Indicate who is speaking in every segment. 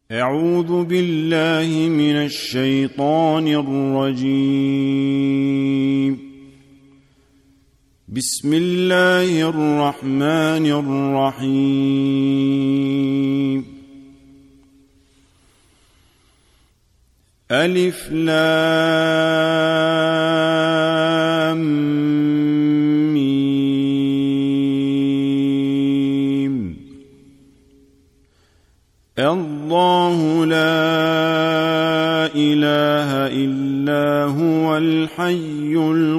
Speaker 1: أعوذ بالله من الشيطان الرجيم. بسم الله الرحمن الرحيم. ألف لام ميم. الله لا إله إلا هو الحي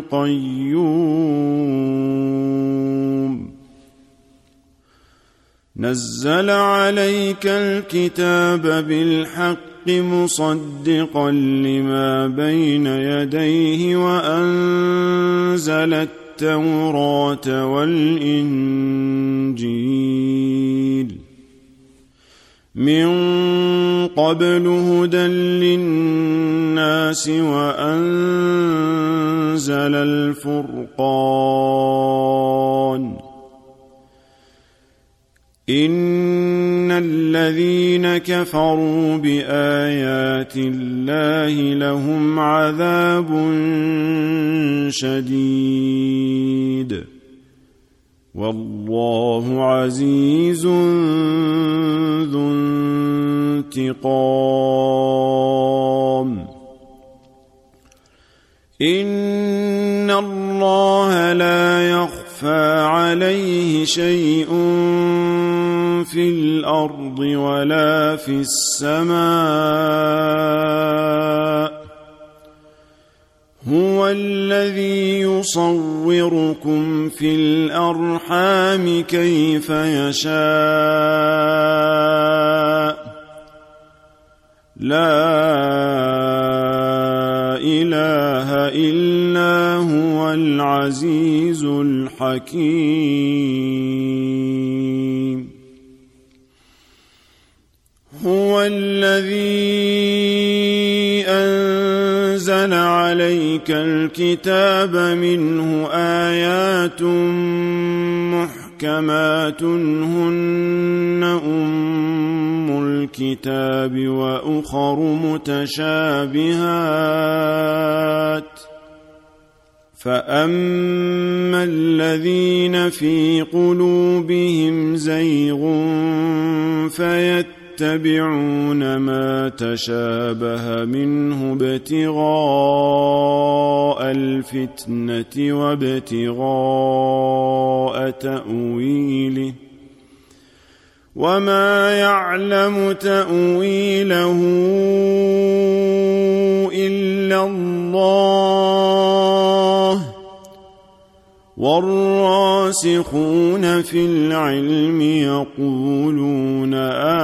Speaker 1: القيوم. نزل عليك الكتاب بالحق مصدقا لما بين يديه وأنزل التوراة والإنجيل من قبل هدى للناس وأنزل الفرقان. إن الذين كفروا بآيات الله لهم عذاب شديد والله عزيز ذو انتقام. إن الله لا يخفى عليه شيء في الأرض ولا في السماء. هو الذي يصوركم في الأرحام كيف يشاء. لا إله إلا هو العزيز الحكيم. هو الذي أنزل عليك الكتاب منه آيات محكمات هن أم الكتاب وأخر متشابهات. فأما الذين في قلوبهم زيغ فيتبعون ما تشابه منه ابتغاء الفتنة وابتغاء تأويله وما يعلم تأويله إلا الله والراسخون في العلم يقولون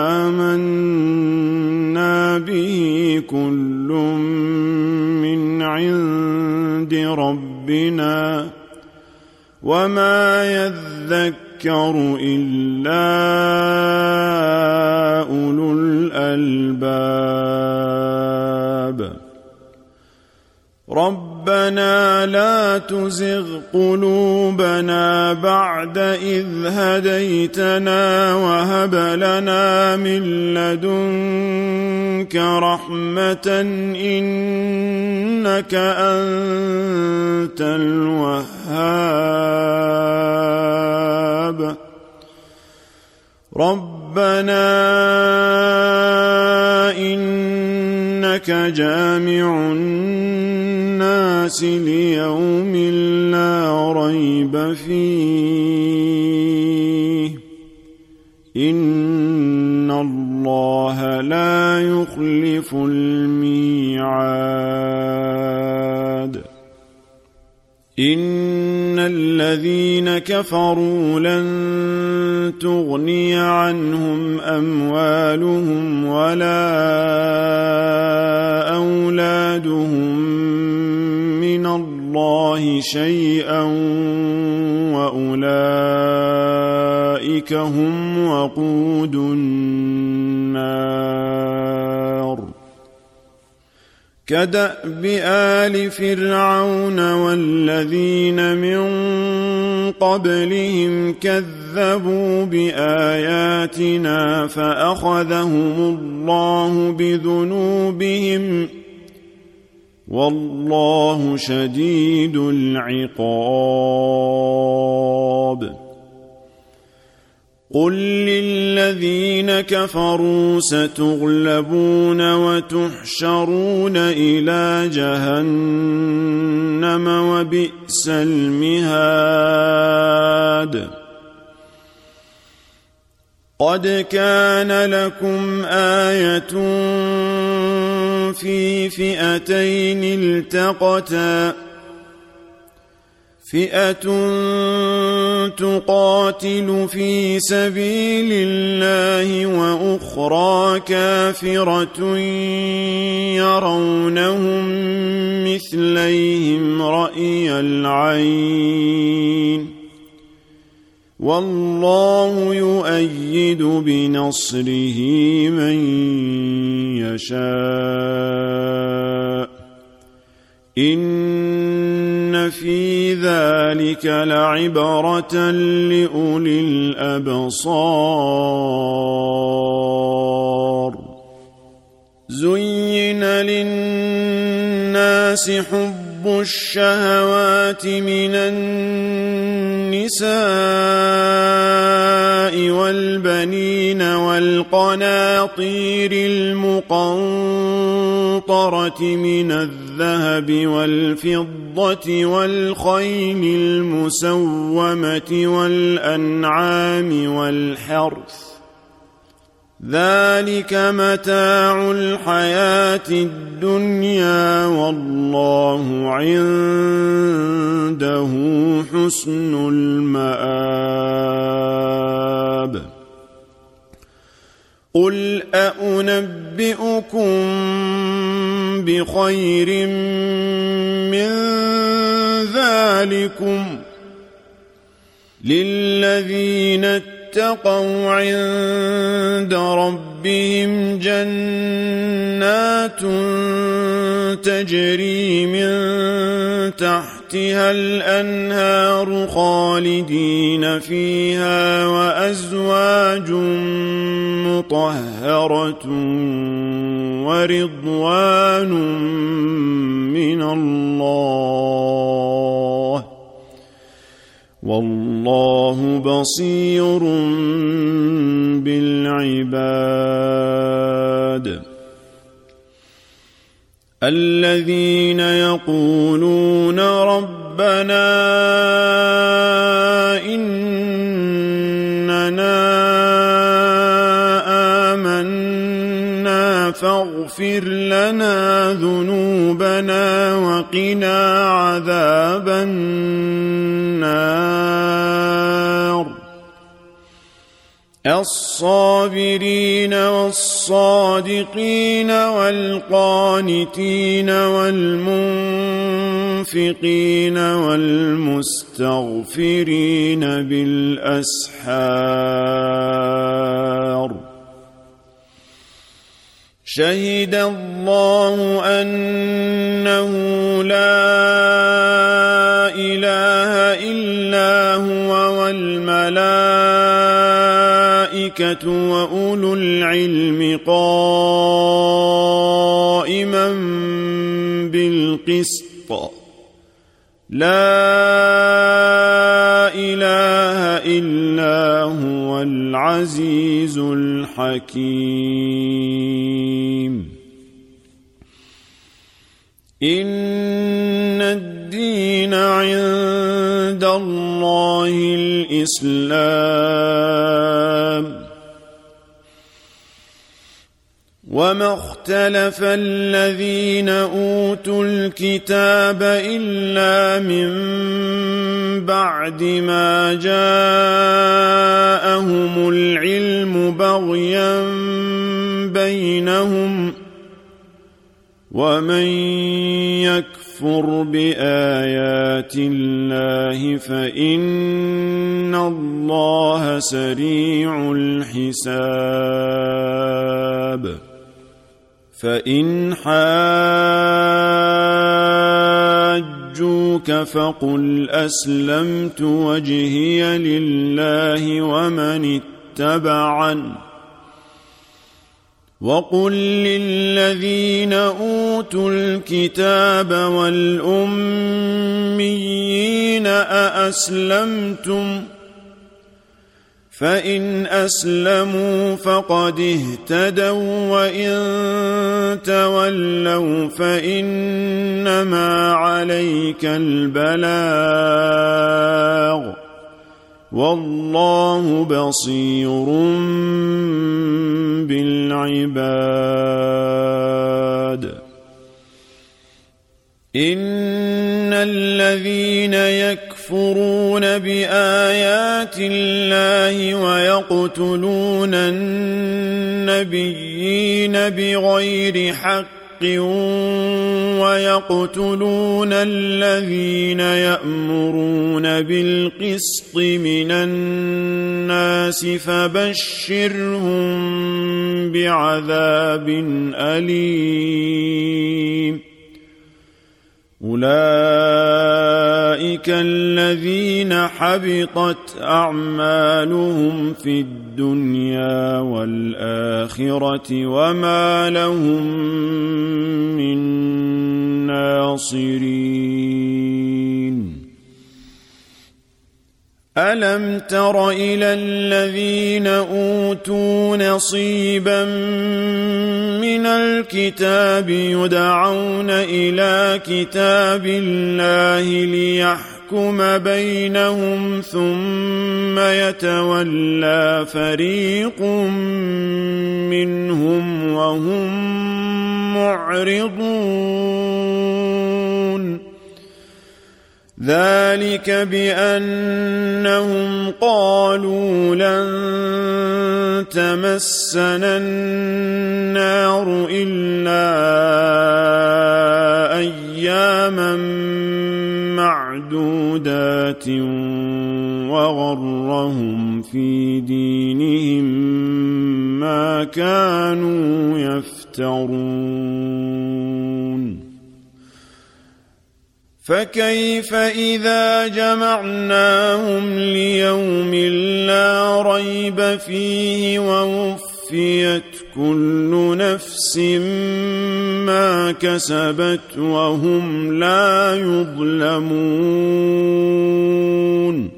Speaker 1: آمنا به كل من عند ربنا وما يذكر إلا أولو الألباب. ربنا لا تزغ قلوبنا بعد إذ هديتنا وهب لنا من لدنك رحمة إنك أنت الوهاب. ربنا إنك جامع الناس ليوم لا ريب فيه إن الله لا يخلف الميعاد. إن الذين كفروا لن تغني عنهم أموالهم ولا أولادهم من الله شيئا وأولئك هم وقود النار. كدأب آل فرعون والذين من قبلهم كذبوا كذبوا بآياتنا فأخذهم الله بذنوبهم والله شديد العقاب قل للذين كفروا ستغلبون وتحشرون إلى جهنم وبئس المهاد قد كان لكم آية في فئتين التقتا فئة تقاتل في سبيل الله وأخرى كافرة يرونهم مثليهم رأي العين والله يؤيد بنصره من يشاء إن في ذلك لعبرة لأولي الأبصار زين للناس حب الشهوات من النساء والبنين والقناطير المقنطرة من الذهب والفضة والخيل المسومة والأنعام والحرث ذلك متاع الحياة الدنيا والله عنده حسن المآب قل أأنبئكم بخير من ذلكم للذين اتقوا عند ربهم جنات تجري من تحتها الأنهار خالدين فيها وأزواج مطهرة ورضوان من الله والله بصير بالعباد الذين يقولون ربنا إننا آمنا فاغفر لنا ذنوبنا وقنا عذاب النار الصابرين والصادقين والقانتين والمنفقين والمستغفرين بالأسحار شهد الله أنه لا إله إلا هو والملائكة وأولو العلم قائما بالقسط لا إله إلا هو العزيز الحكيم إن الدين عند الله الإسلام وما اختلف الذين أوتوا الكتاب إلا من بعد ما جاءهم العلم بغيا بينهم ومن يكفر بآيات الله فإن الله سريع الحساب فإن حاجوا جادلوك فقل أسلمت وجهي لله ومن اتبعني وقل للذين أوتوا الكتاب والأميين أأسلمتم فإن أسلموا فقد اهتدوا وإن تولوا فإنما عليك البلاغ والله بصير بالعباد إن الذين يكفرون بآيات الله ويقتلون النبيين بغير حق ويقتلون الذين يأمرون بالقسط من الناس فبشرهم بعذاب أليم أولئك الذين حبطت أعمالهم في الدنيا والآخرة وما لهم من ناصرين ألم تر إلى الذين أوتوا نصيبا من الكتاب يدعون إلى كتاب الله ليحكم بينهم ثم يتولى فريق منهم وهم معرضون ذلك بأنهم قالوا لن تمسنا النار إلا أياما معدودات وغرهم في دينهم ما كانوا يفترون فكيف إذا جمعناهم ليوم لا ريب فيه ووفيت كل نفس ما كسبت وهم لا يظلمون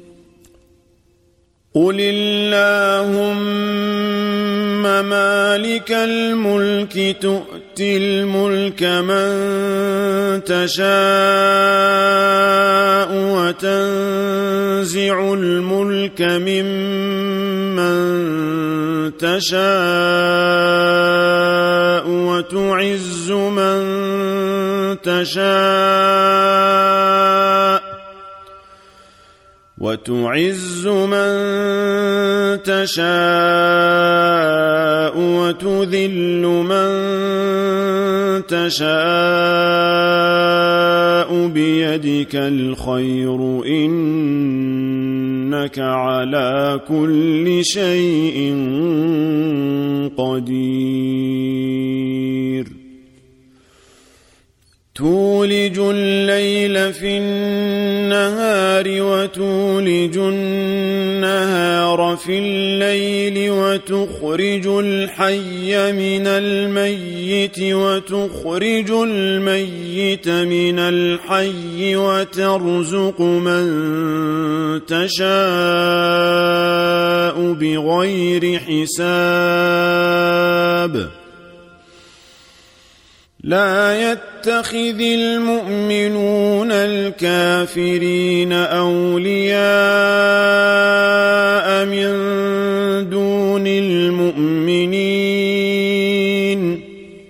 Speaker 1: قل اللهم مالك الملك تؤتي الملك من تشاء وتنزع الملك ممن تشاء وتعز من تشاء وتذل من تشاء بيدك الخير إنك على كل شيء قدير تولج الليل في النهار وتولج النهار في الليل وتخرج الحي من الميت وتخرج الميت من الحي وترزق من تشاء بغير حساب لا يتخذ المؤمنون الكافرين أولياء من دون المؤمنين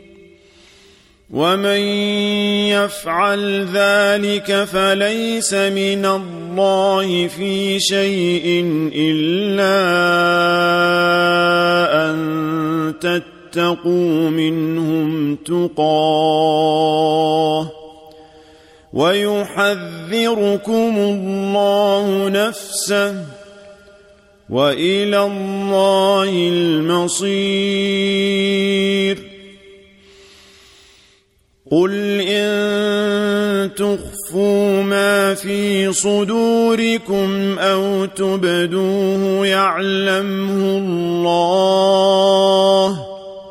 Speaker 1: ومن يفعل ذلك فليس من الله في شيء إلا أن تتقوا منهم تقاه ويحذركم الله نفسه وإلى الله المصير قل إن تخفوا ما في صدوركم أو تبدوه يعلمه الله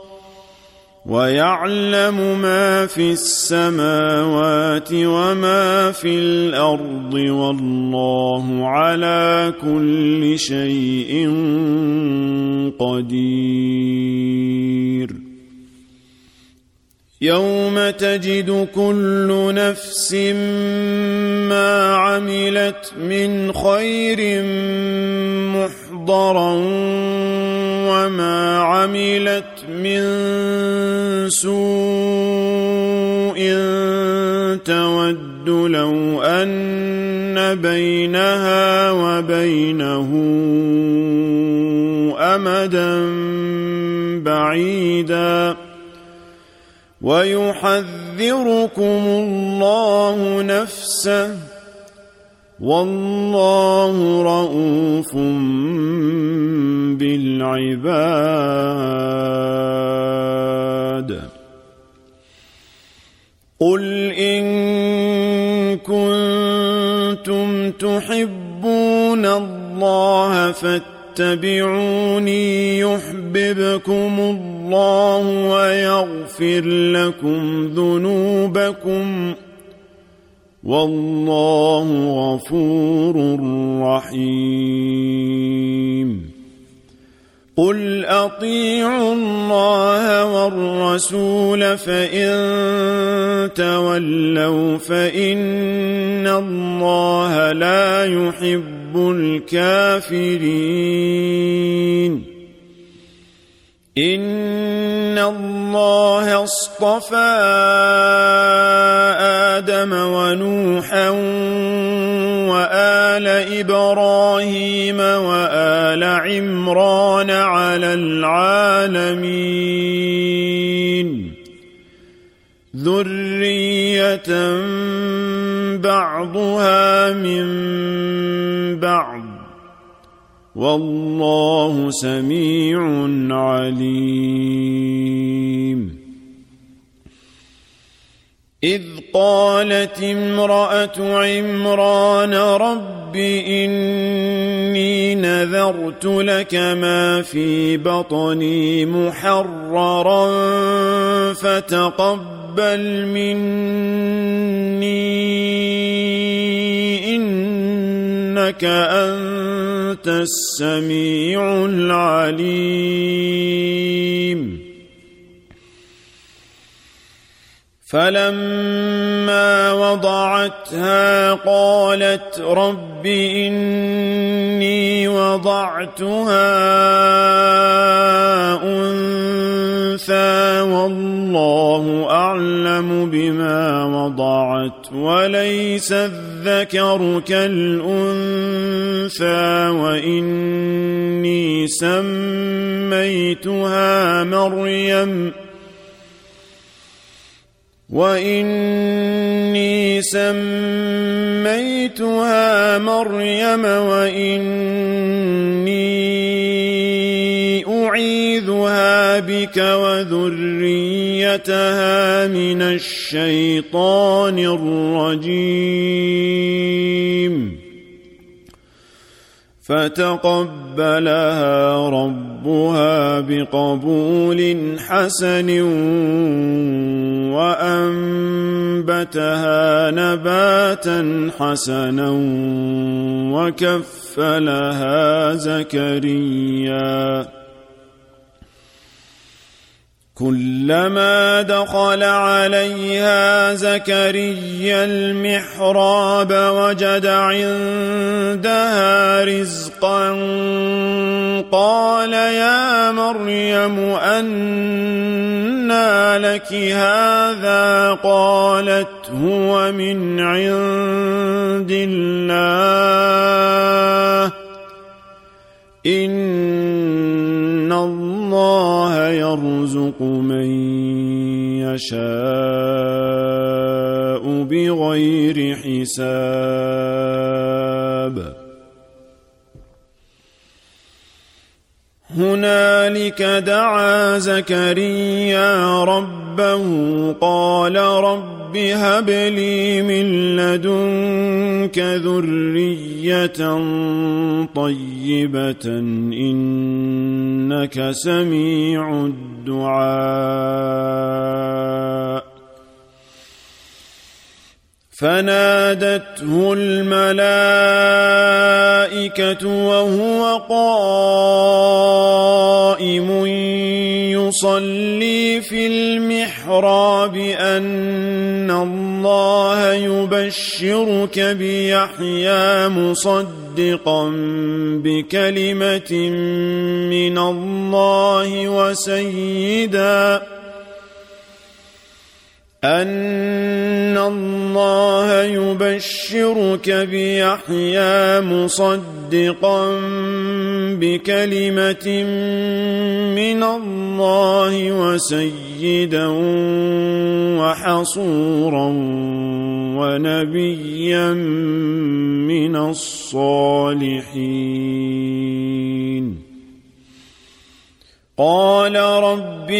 Speaker 1: ويعلم ما في السماوات وما في الأرض والله على كل شيء قدير يوم تجد كل نفس ما عملت من خير محضرا وما عملت من سوء تود لو أن بينها وبينه أمدا بعيدا ويحذركم الله نفسه والله رؤوف بالعباد قل إن كنتم تحبون الله فاتبعوني يحببكم الله ويغفر لكم ذنوبكم والله غفور رحيم قل أطيعوا الله والرسول فإن تولوا فإن الله لا يحب الكافرين إن الله اصطفى آدم ونوحا وآل إبراهيم وآل عمران على العالمين ذرية بعضها من بعض والله سميع عليم إذ قالت امرأة عمران رب إني نذرت لك ما في بطني محررا فتقبل مني إنك أنت السميع العليم فلما وضعتها قالت رب إني وضعتها أنثى والله أعلم بما وضعت وليس الذكر كالأنثى وإني سميتها مريم وإني أعيذها بك وذريتها من الشيطان الرجيم فتقبلها ربها بقبول حسن وأنبتها نباتا حسنا وكفلها زكريا كلما دخل عليها زكريا المحراب وجد عندها رزقا قال يا مريم أنى لك هذا قالت هو من عند الله إن الله يرزق من يشاء بغير حساب هنالك دعا زكريا ربه قال رب رب هب لي من لدنك ذرية طيبة إنك سميع الدعاء فنادته الملائكة وهو قائم يصلي في المحراب أن الله يبشرك بيحيى مصدقا بكلمة من الله وسيدا أن الله يبشرك بيحيى مصدقا بكلمة من الله وسيدا وحصورا ونبيا من الصالحين قال رب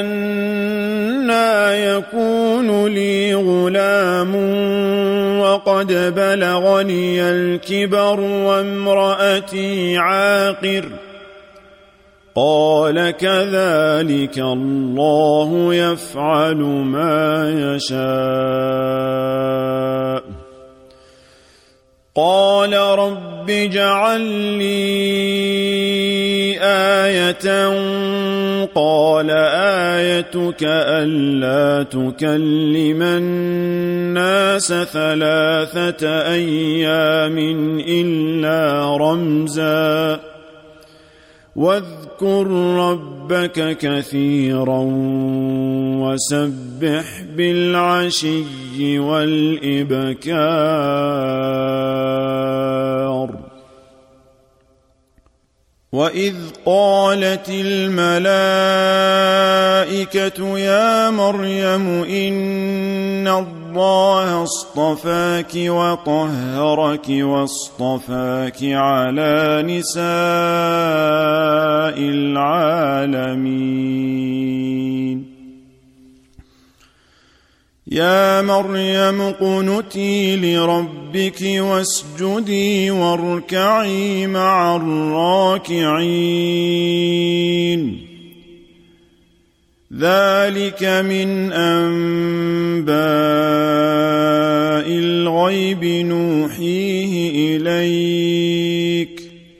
Speaker 1: أنى يكون لي غلام وقد بلغني الكبر وامرأتي عاقر قال كذلك الله يفعل ما يشاء قال رب اجعل لي آية قال آيتك ألا تكلم الناس 3 أيام إلا رمزا واذكر ربك كثيرا وسبح بالعشي والإبكار وإذ قالت الملائكة يا مريم إن الله اصطفاك وطهرك واصطفاك على نساء العالمين يا مريم اقنتي لربك واسجدي واركعي مع الراكعين ذلك من أنباء الغيب نوحيه إليك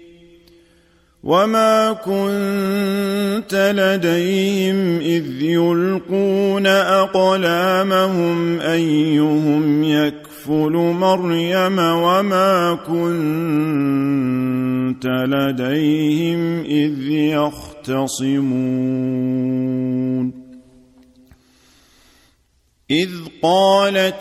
Speaker 1: وما كنت لديهم إذ يلقون أقلامهم أيهم يكفل مريم وما كنت لديهم إذ يختصمون إذ قالت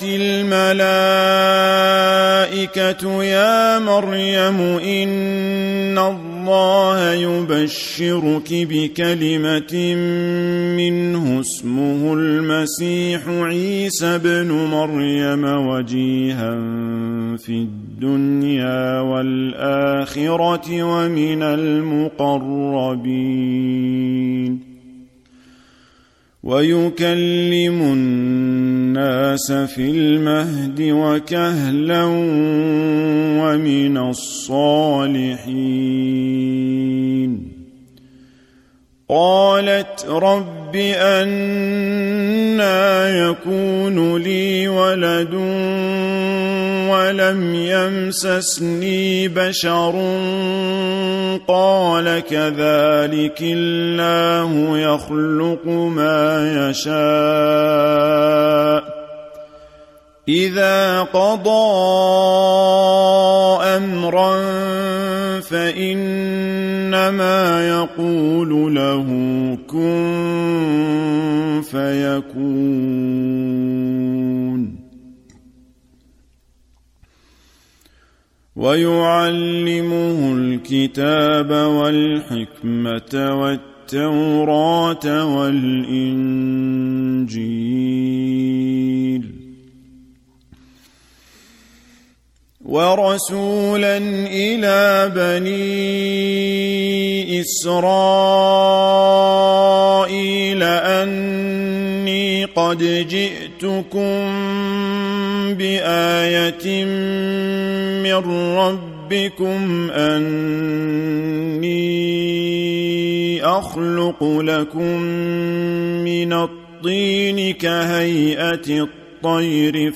Speaker 1: الملائكة يا مريم إن الله يبشرك بكلمة منه اسمه المسيح عيسى ابن مريم وجيها في الدنيا والآخرة ومن المقربين ويكلم الناس في المهد وكهلا ومن الصالحين قالت رب أنى يكون لي ولد ولم يمسسني بشر قال كذلك الله يخلق ما يشاء إذا قضى أمرا فإنما يقول له كن فيكون ويعلمه الكتاب والحكمة والتوراة والإنجيل ورسولا إلى بني إسرائيل أني قد جئتكم بآية من ربكم أني أخلق لكم من الطين كهيئة الطير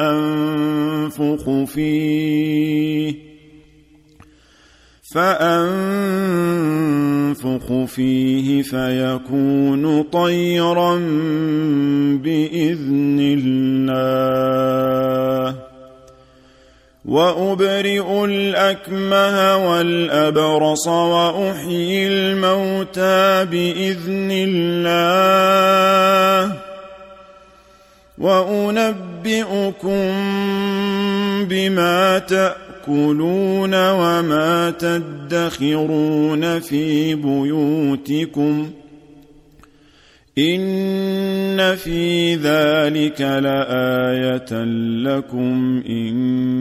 Speaker 1: فأنفخ فيه فيكون طيرا بإذن الله وأبرئ الأكمه والأبرص وأحيي الموتى بإذن الله وأنبئكم بما تأكلون وما تدخرون في بيوتكم إن في ذلك لآية لكم إن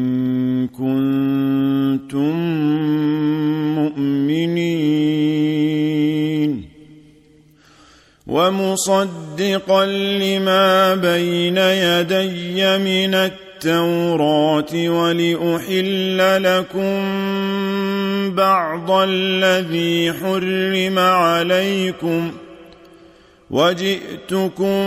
Speaker 1: كنتم مؤمنين ومصدقا لما بين يدي من التوراة ولأحل لكم بعض الذي حرم عليكم وجئتكم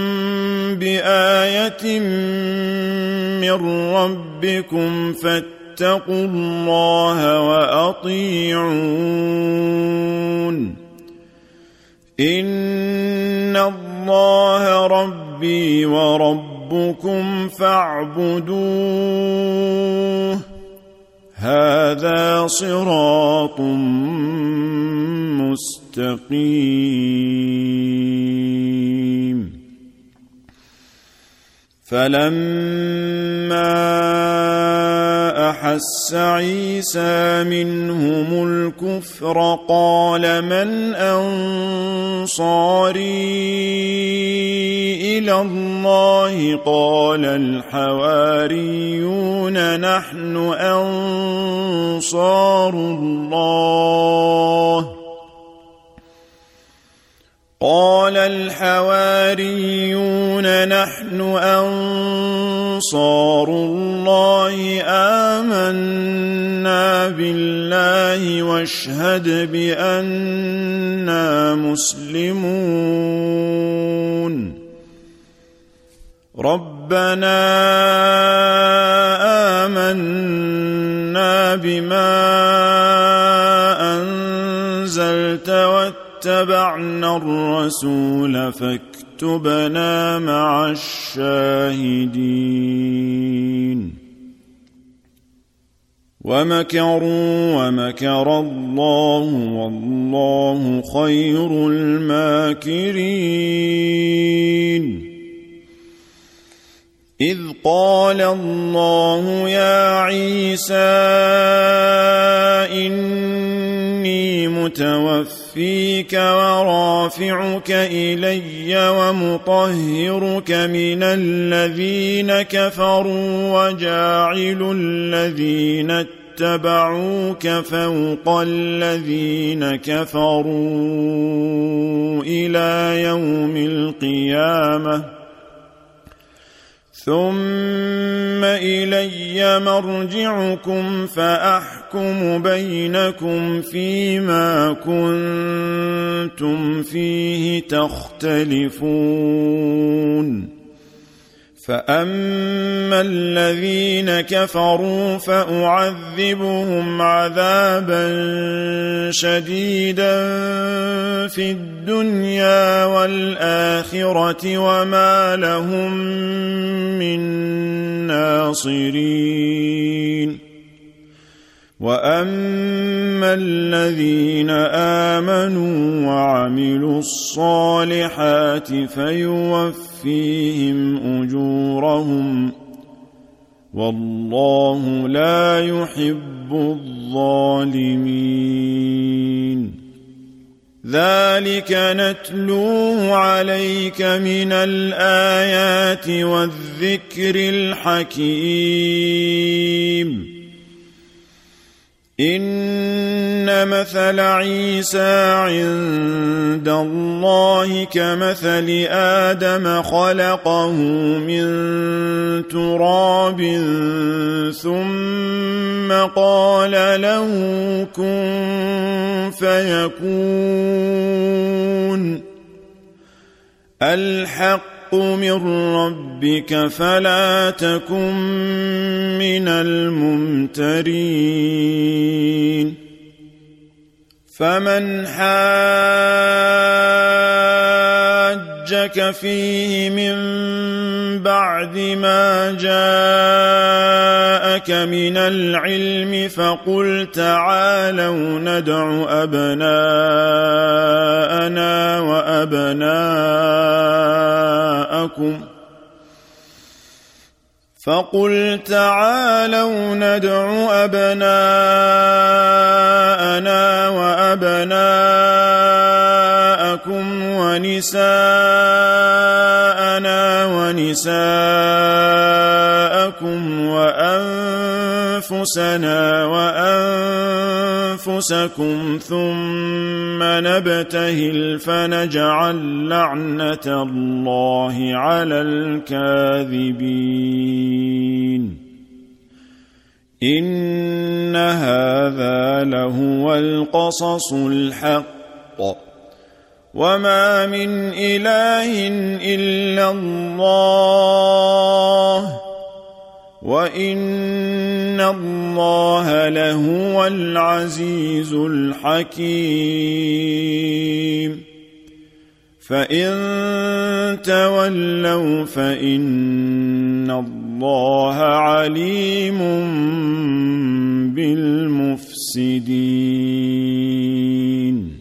Speaker 1: بآية من ربكم فاتقوا الله وأطيعون إن الله ربي وربكم فاعبدوه هذا صراط مستقيم فلما أحس عيسى منهم الكفر قال من أنصاري إلى الله قال الحواريون نحن أنصار الله قال الحواريون نحن أنصار الله آمنا بالله واشهد بأننا مسلمون ربنا آمنا بما أنزلت واتبعنا الرسول فاكتبنا مع الشاهدين ومكروا ومكر الله والله خير الماكرين إذ قال الله يا عيسى إني متوفيك ورافعك إلي ومطهرك من الذين كفروا وجاعل الذين اتبعوك فوق الذين كفروا إلى يوم القيامة ثم إلي مرجعكم فأحكم بينكم فيما كنتم فيه تختلفون فأما الذين كفروا فأعذبهم عذابا شديدا في الدنيا والآخرة وما لهم من ناصرين وأما الذين آمنوا وعملوا الصالحات فيوفيهم أجورهم والله لا يحب الظالمين ذلك نتلوه عليك من الآيات والذكر الحكيم إن مثل عيسى عند الله كمثل آدم خلقه من تراب ثم قال له كن فيكون الحق من ربك فلا تكن من الممترين فمن حاجك فيه من بعد ما جاءك من العلم فقل تعالوا ندع أبناءنا وأبناءكم ونساءنا ونساءكم وأنفسنا وأنفسكم ثم نبتهل فنجعل لعنة الله على الكاذبين إن هذا لهو القصص الحق وما من إله إلا الله وإن الله لهو العزيز الحكيم فإن تولوا فإن الله عليم بالمفسدين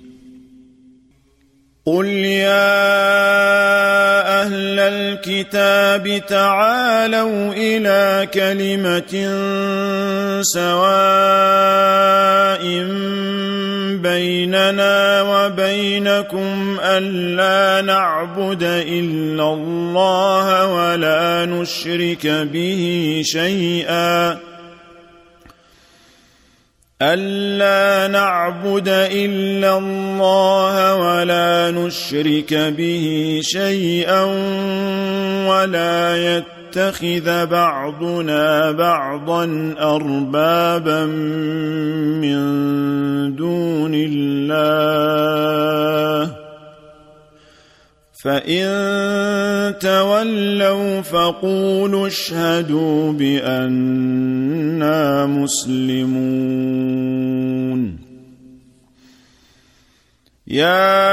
Speaker 1: قل يا أهل الكتاب تعالوا إلى كلمة سواء بيننا وبينكم ألا نعبد إلا الله ولا نشرك به شيئا ولا يتخذ بعضنا بعضا أربابا من دون الله فإن تولوا فقولوا اشهدوا بأننا مسلمون يا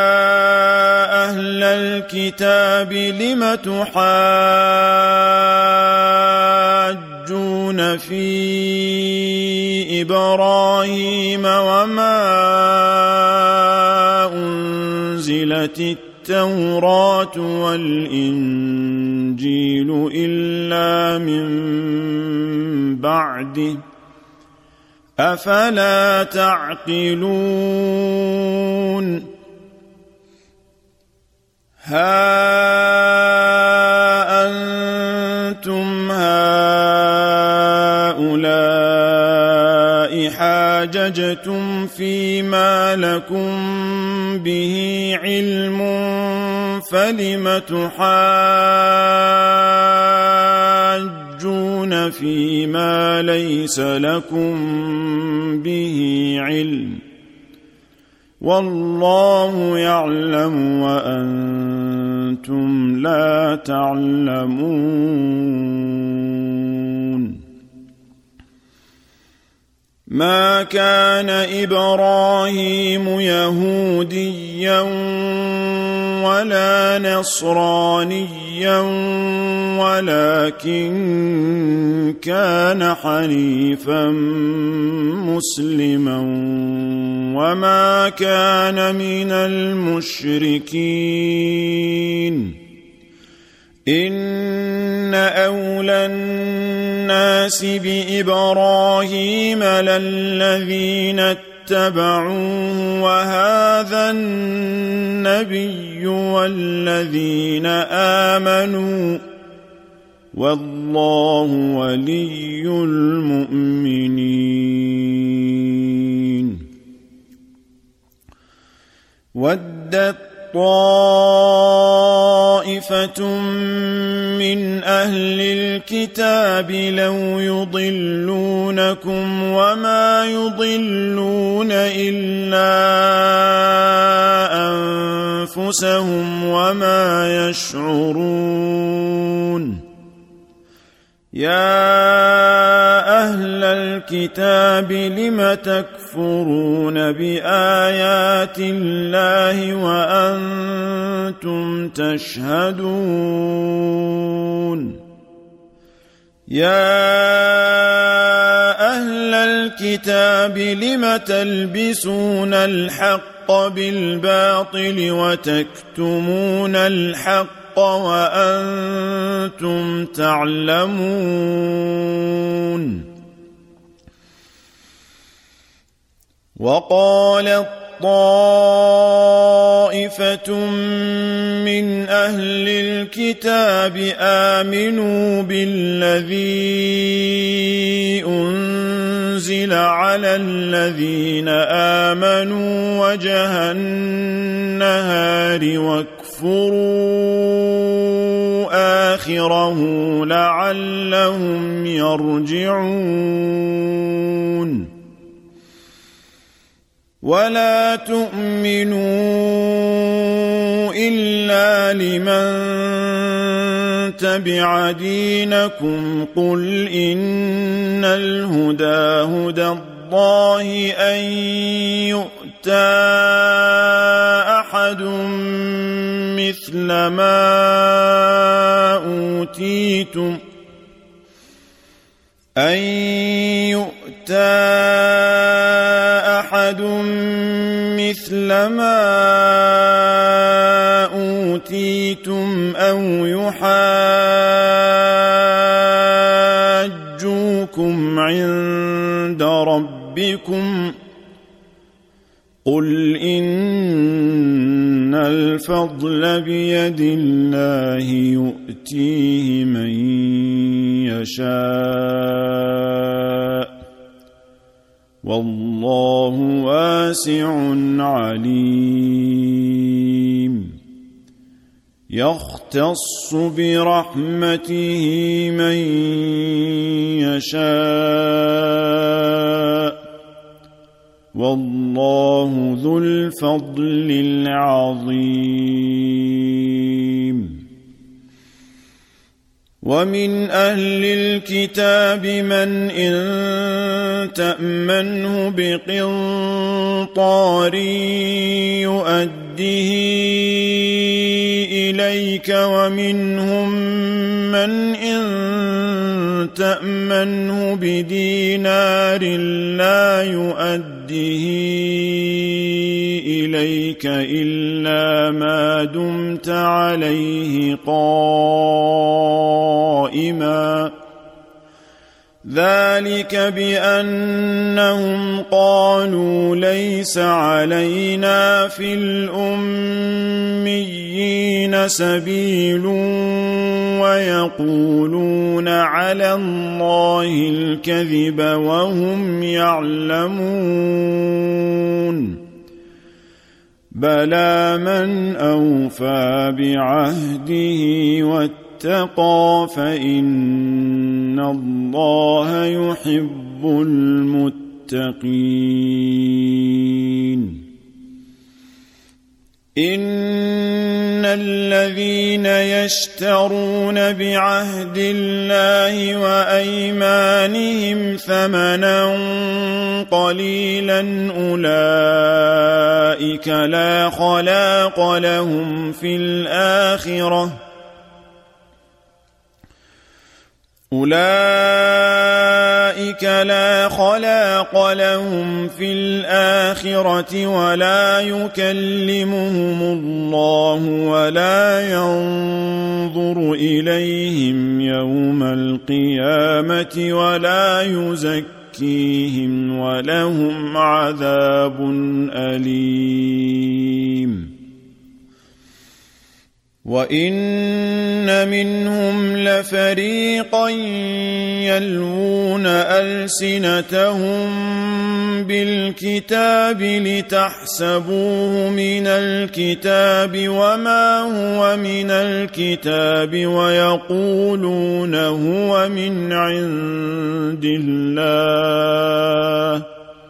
Speaker 1: أهل الكتاب لم تحاجون في إبراهيم وما أنزلت التوراة والإنجيل إلا من بعده أفلا تعقلون ها أنتم هؤلاء حاججتم فيما لكم به علم فلم تحاجون فيما ليس لكم به علم والله يعلم وأنتم لا تعلمون ما كان إبراهيم يهوديا ولا نصرانيا ولكن كان حنيفا مسلما وما كان من المشركين إن أولى الناس بإبراهيم للذين اتبعوه وهذا النبي والذين آمنوا والله ولي المؤمنين ودت طائفة من أهل الكتاب لو يضلونكم وما يضلون إلا أنفسهم وما يشعرون يا أهل الكتاب لم تكفرون بآيات الله وأنتم تشهدون يا أهل الكتاب لم تلبسون الحق بالباطل وتكتمون الحق وأنتم تعلمون وقالت طائفة من أهل الكتاب آمنوا بالذي أنزل على الذين آمنوا وجه النهار واكفروا آخره لعلهم يرجعون ولا تؤمنوا إلا لمن تبع دينكم قل إن الهدى هدى الله أن يؤتى أحد مثل ما أوتيتم أن يؤتى أحد مثل ما أوتيتم أو يحاجوكم عند ربكم قل إن الفضل بيد الله يؤتيه من يشاء والله واسع عليم يختص برحمته من يشاء والله ذو الفضل العظيم ومن أهل الكتاب من إن تأمنه بقنطار يؤديه إليك ومنهم من إن تأمنه بدينار لا يؤديه إليك إلا ما دمت عليه قائما ذلك بأنهم قالوا ليس علينا في الأميين سبيل ويقولون على الله الكذب وهم يعلمون بلى من أوفى بعهده واتقى فإن الله يحب المتقين إن الذين يشترون بعهد الله وأيمانهم ثمنا قليلا أولئك لا خلاق لهم في الآخرة ولا يكلمهم الله ولا ينظر إليهم يوم القيامة ولا يزكيهم ولهم عذاب أليم وإن منهم لفريقا يلوون ألسنتهم بالكتاب لتحسبوه من الكتاب وما هو من الكتاب ويقولون هو من عند الله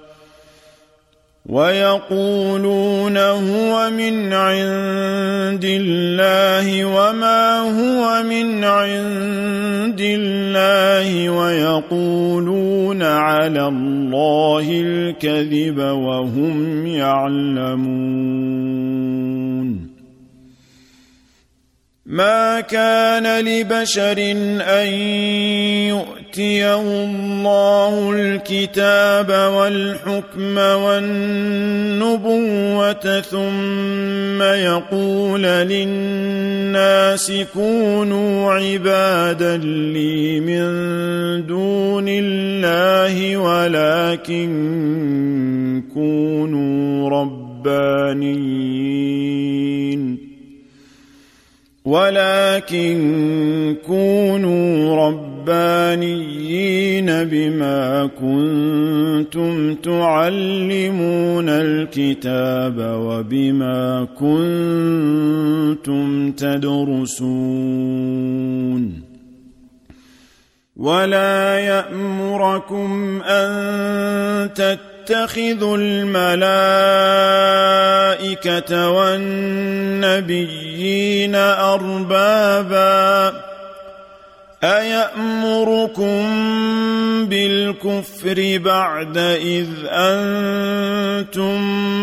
Speaker 1: وما هو من عند الله ويقولون على الله الكذب وهم يعلمون. ما كان لبشر أن يؤتيه الله الكتاب والحكم والنبوة ثم يقول للناس كونوا عبادا لي من دون الله ولكن كونوا ربانيين بما كنتم تعلمون الكتاب وبما كنتم تدرسون. ولا يأمركم أن تتخذوا الملائكة والنبيين أربابا أيأمركم بالكفر بعد إذ أنتم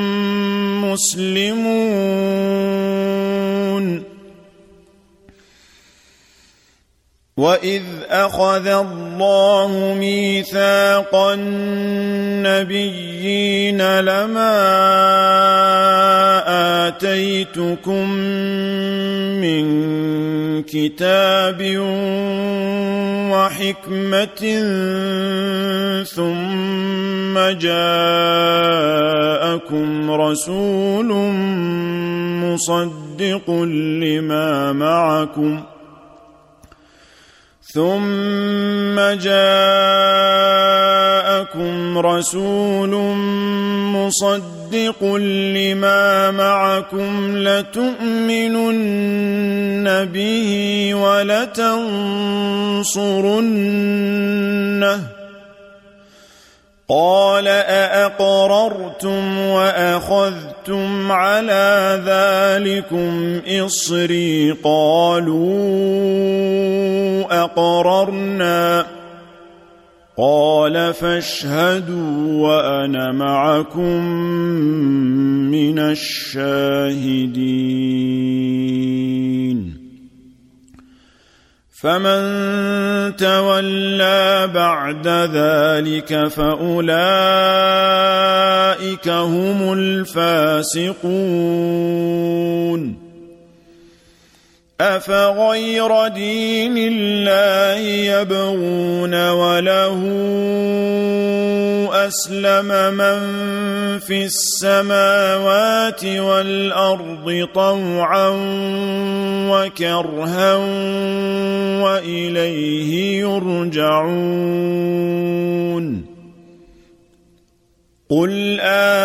Speaker 1: مسلمون. وإذ أخذ الله ميثاق النبيين لما آتيتكم من كتاب وحكمة ثم جاءكم رسول مصدق لما معكم لتؤمنن به ولتنصرنه قال أأقررتم وأخذتم على ذلكم إصري قالوا أقررنا قال فاشهدوا وأنا معكم من الشاهدين. فمن تولى بعد ذلك فأولئك هم الفاسقون. أفغير دين الله يبغون وله أسلم من في السماوات والأرض طوعا وكرها وإليه يرجعون. قل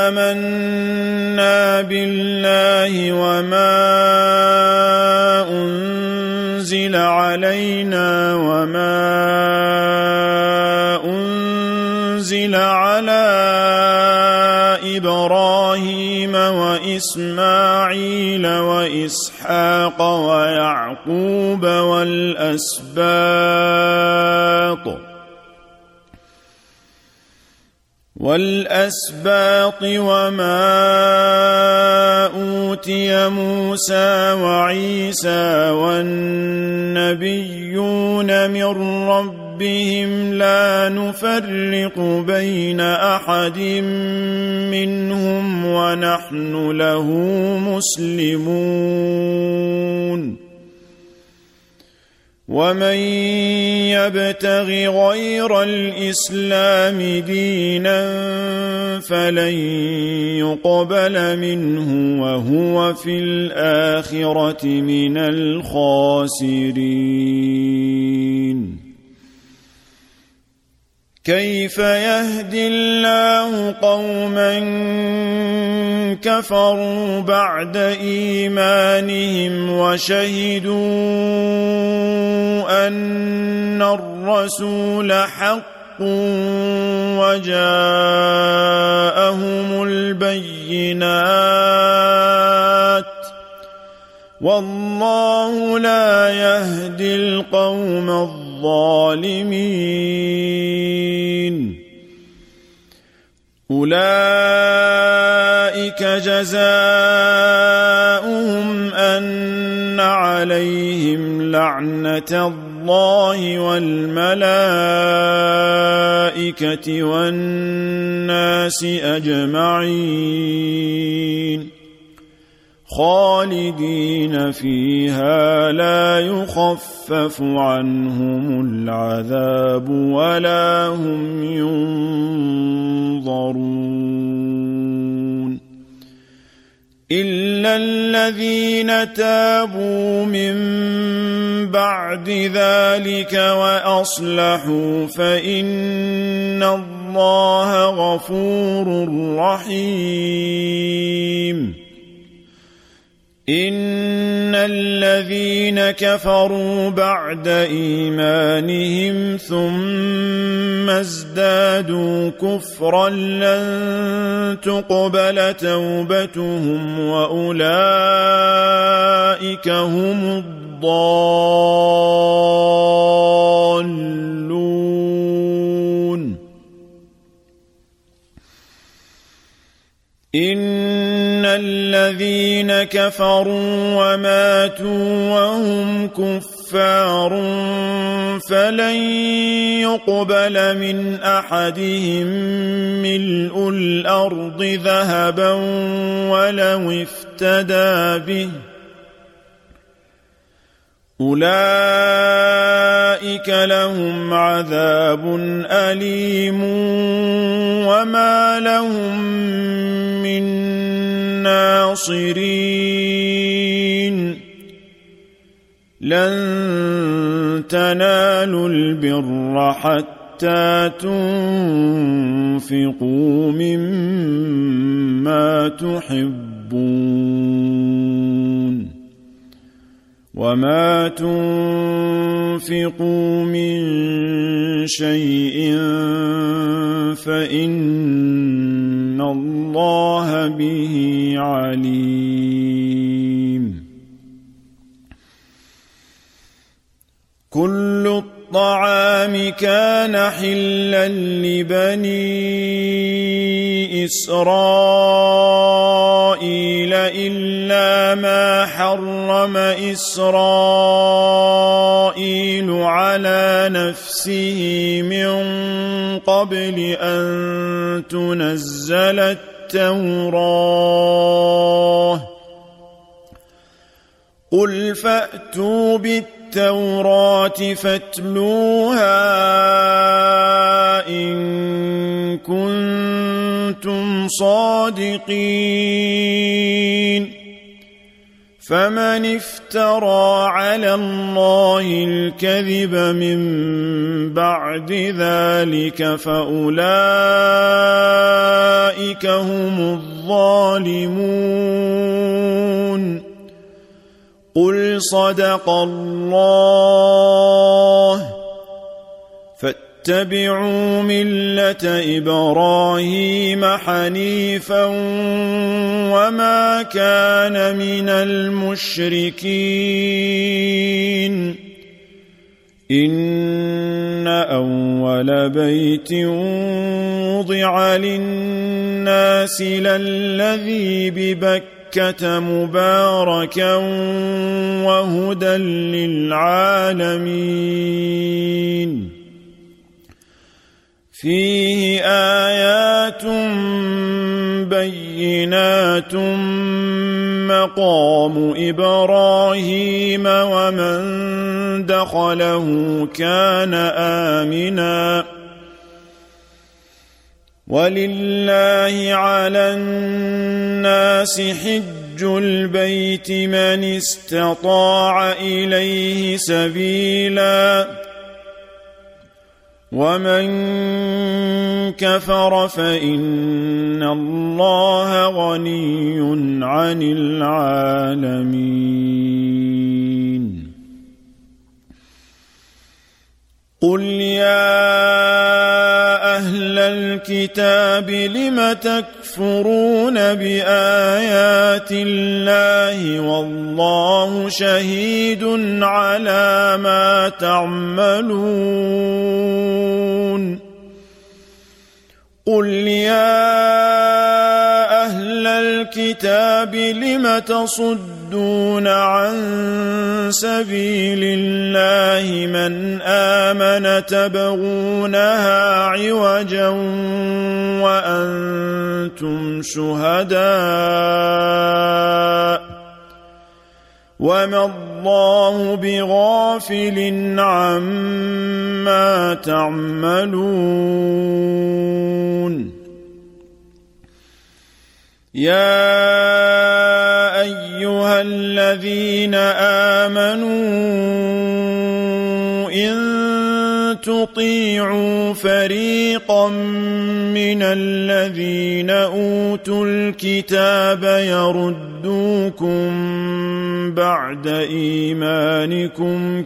Speaker 1: آمنا بالله وما أنزل علينا وما أنزل على إبراهيم وإسماعيل وإسحاق ويعقوب والأسباط وما أوتي موسى وعيسى والنبيون من ربهم لا نفرق بين أحد منهم ونحن له مسلمون. ومن يبتغ غير الإسلام دينا فلن يقبل منه وهو في الآخرة من الخاسرين. كيف يهدي الله قوما كفروا بعد إيمانهم وشهدوا أن الرسول حق وجاءهم البينات والله لا يهدي القوم الظالمين. أولئك جزاؤهم أن عليهم لعنة الله والملائكة والناس أجمعين خالدين فيها لا يخفف عنهم العذاب ولا هم ينظرون إلا الذين تابوا من بعد ذلك وأصلحوا فإن الله غفور رحيم. إن الذين كفروا بعد إيمانهم ثم ازدادوا كفرا لن تقبل توبتهم وأولئك هم الضالون. إن الذين كفروا وماتوا وهم كفار فلن يقبل من أحدهم ملء الأرض ذهبا ولو افتدى به أولئك لهم عذاب أليم وما لهم من ناصرين. لن تنالوا البر حتى تنفقوا مما تحبون وما تنفقوا من شيء فإن الله به عليم. كل الطعام كان حلا لبني إسرائيل إلا ما حرم إسرائيل على نفسه من قبل أن تنزل التوراة قل فأتوا بالتوراة فاتلوها إن كنتم صادقين. فمن افترى على الله الكذب من بعد ذلك فأولئك هم الظالمون. قل صدق الله فاتبعوا ملة إبراهيم حنيفا وما كان من المشركين. إن أول بيت وضع للناس للذي ببكة مباركا وهدى للعالمين. فيه آيات بينات مقام إبراهيم ومن دخله كان آمنا ولله على الناس حج البيت من استطاع إليه سبيلا ومن كفر فإن الله غني عن العالمين قل يا أهل الكتاب لم تكفرون بآيات الله والله شهيد على ما تعملون قل يا أهل الكتاب لم تصدون عن سبيل الله من آمن تبغونها عوجا وأنتم شهداء وما الله بغافل عما تعملون يا أيها الذين آمنوا إن تطيعوا فريقا من الذين أوتوا الكتاب يردوكم بعد إيمانكم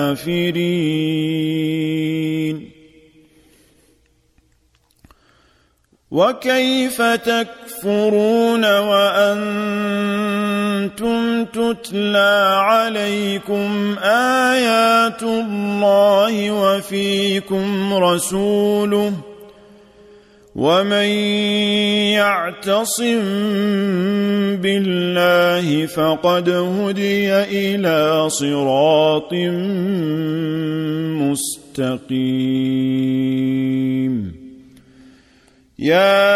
Speaker 1: كافرين وكيف تكفرون وأنتم تتلى عليكم آيات الله وفيكم رسوله ومن يعتصم بالله فقد هدي إلى صراط مستقيم يا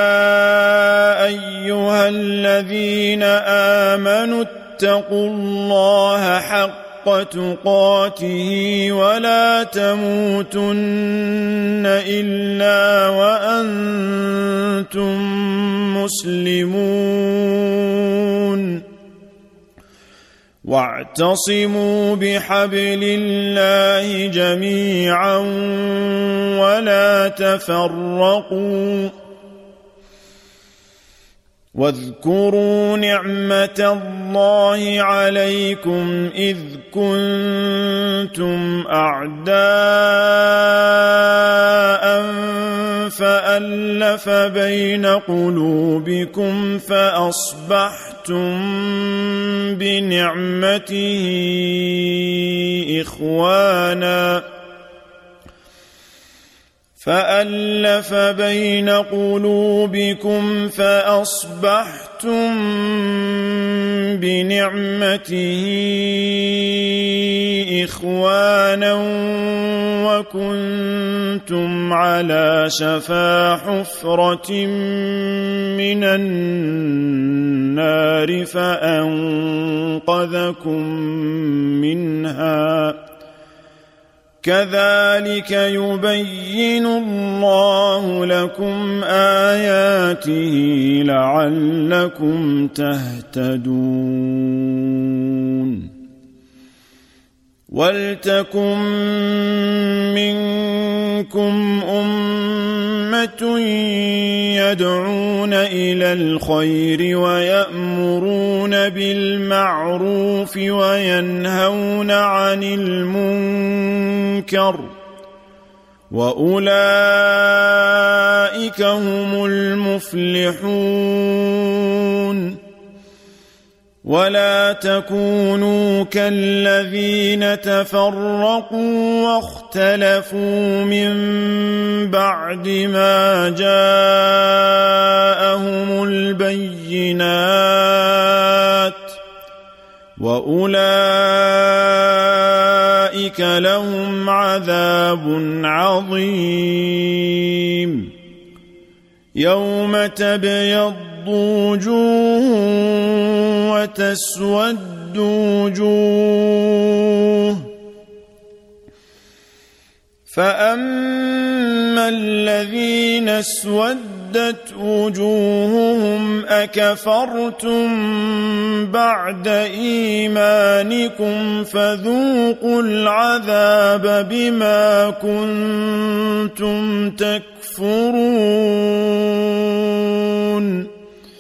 Speaker 1: أيها الذين آمنوا اتقوا الله حق تقاته ولا تموتن إلا وأنتم مسلمون واعتصموا بحبل الله جميعا ولا تفرقوا واذكروا نعمة الله عليكم إذ كنتم أعداء فألف بين قلوبكم فأصبحتم بنعمته إخوانا فألف بين قلوبكم فأصبحتم بنعمته إخوانا وكنتم على شفا حفرة من النار فأنقذكم منها كذلك يبين الله لكم آياته لعلكم تهتدون ولتكن منكم أمة يدعون إلى الخير ويأمرون بالمعروف وينهون عن المنكر وأولئك هم المفلحون ولا تكونوا كالذين تفرقوا واختلفوا من بعد ما جاءهم البينات وأولئك لهم عذاب عظيم يوم تبيض وجوه وتسود وجوه فأما الذين اسودت وجوههم أكفرتم بعد إيمانكم فذوقوا العذاب بما كنتم تكفرون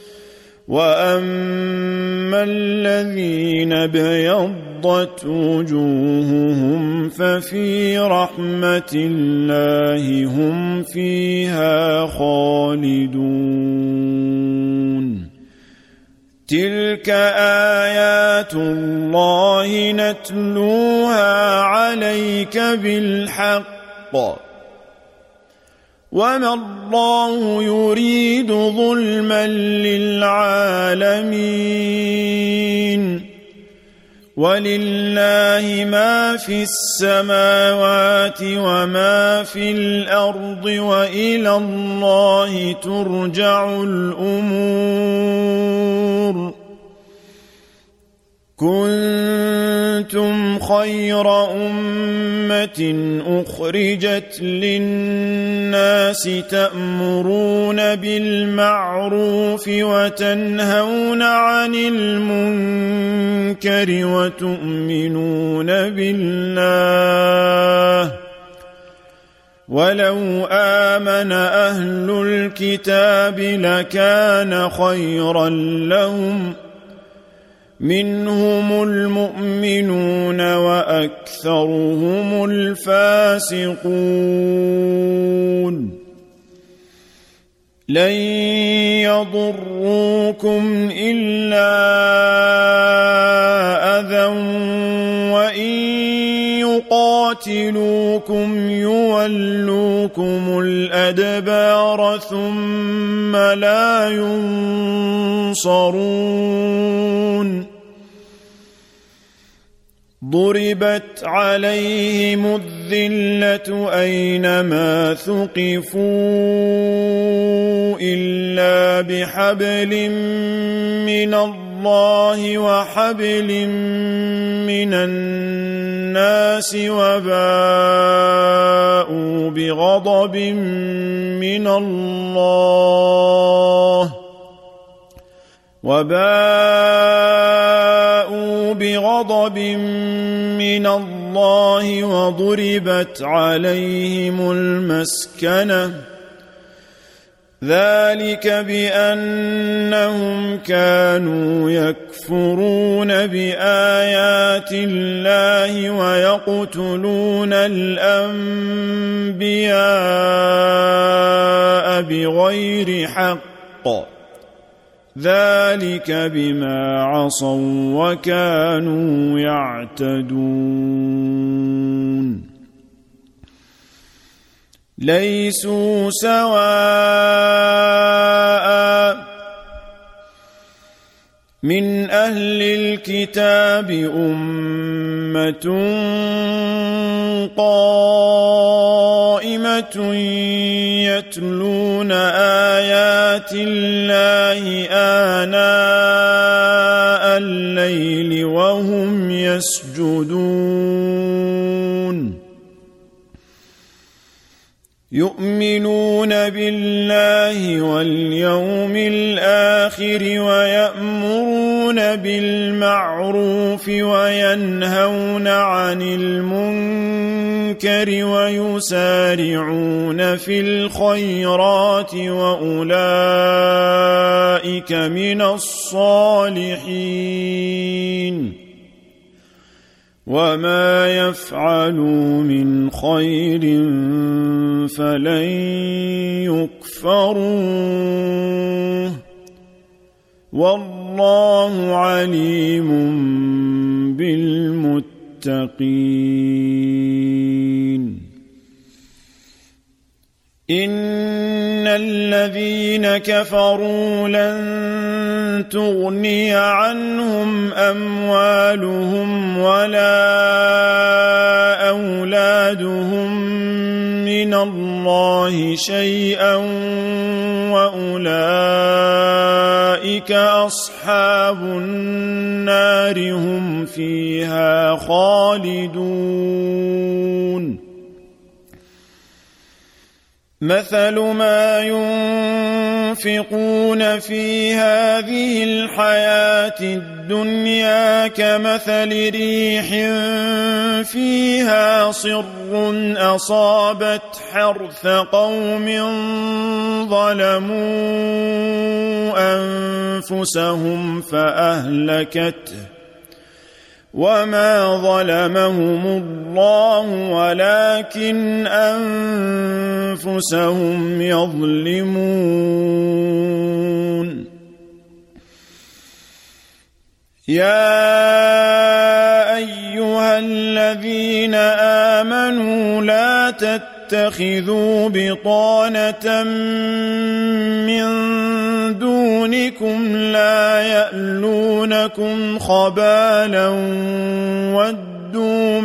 Speaker 1: وأما الذين ابيضت وجوههم ففي رحمة الله هم فيها خالدون تلك آيات الله نتلوها عليك بالحق وما الله يريد ظلما للعالمين ولله ما في السماوات وما في الأرض وإلى الله ترجع الأمور كنتم خير أمة أخرجت للناس تأمرون بالمعروف وتنهون عن المنكر وتؤمنون بالله ولو آمن أهل الكتاب لكان خيرا لهم منهم المؤمنون وأكثرهم الفاسقون لن يضروكم إلا أذى وإن يقاتلوكم يولوكم الأدبار ثم لا ينصرون ضربت عليهم الذلة أينما ثقفوا إلا بحبل من الله وحبل من الناس وباءوا بغضب من الله وضربت عليهم المسكنة ذلك بأنهم كانوا يكفرون بآيات الله ويقتلون الأنبياء بغير حق ذلك بما عصوا وكانوا يعتدون ليسوا سواء من أهل الكتاب أمة قائمة يتلون آيات الله آناء الليل وهم يسجدون يؤمنون بالله واليوم الآخر ويأمرون بالمعروف وينهون عن المنكر ويسارعون في الخيرات وأولئك من الصالحين وما يفعلوا من خير فلن يكفروه والله عليم بالمتقين إن الذين كفروا لن تغني عنهم أموالهم ولا أولادهم من الله شيئا وأولئك أولئك أصحاب النار هم فيها خالدون مثل ما ينفقون في هذه الحياة الدنيا كمثل ريح فيها صر أصابت حرث قوم ظلموا أنفسهم فأهلكته وما ظلمهم الله ولكن أنفسهم يظلمون يا أيها الذين آمنوا لا تتخذوا بطانة من دونكم لا يألونكم خبالا ودوا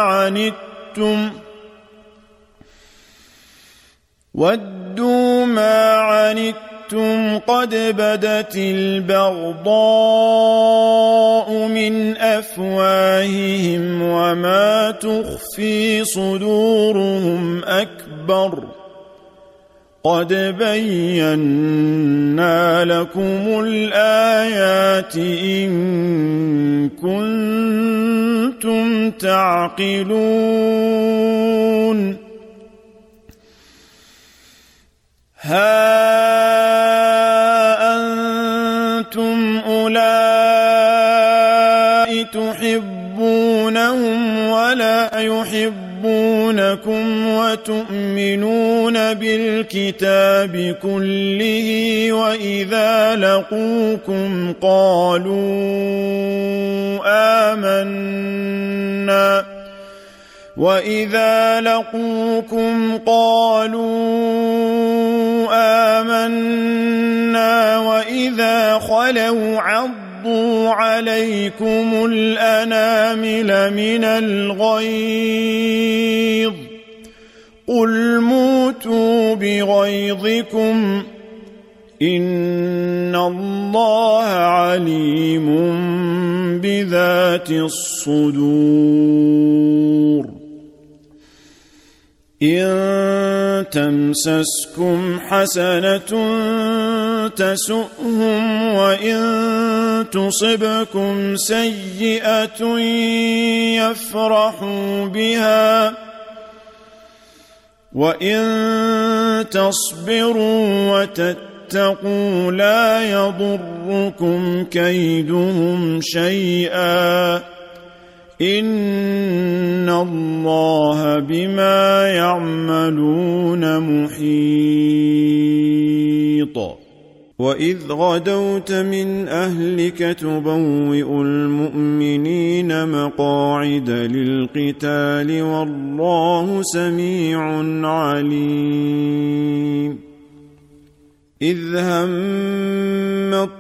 Speaker 1: ما عنتم قد بدت البغضاء من أفواههم وما تخفي صدورهم أكبر قد بينا لكم الآيات إن كنتم تعقلون ها أنتم أولئك تحبونهم ولا يحبونكم وتؤمنون بالكتاب كله وإذا لقوكم قالوا آمنا وإذا خلوا عضوا عليكم الأنامل من الغيظ قل موتوا بغيظكم إن الله عليم بذات الصدور إن تمسسكم حسنة تسؤهم وإن تصبكم سيئة يفرحوا بها وإن تصبروا وتتقوا لا يضركم كيدهم شيئا إن الله بما يعملون محيط وإذ غدوت من أهلك تبوئ المؤمنين مقاعد للقتال والله سميع عليم إذ هم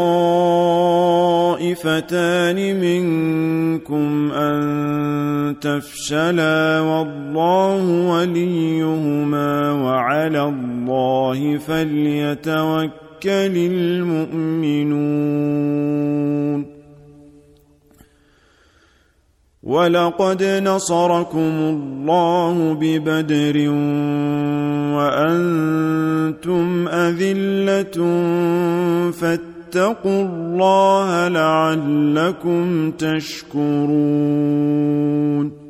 Speaker 1: طائفتان منكم أن تفشلا والله وليهما وعلى الله فليتوكل المؤمنون ولقد نصركم الله ببدر وأنتم أذلة فاتقوا الله لعلكم تشكرون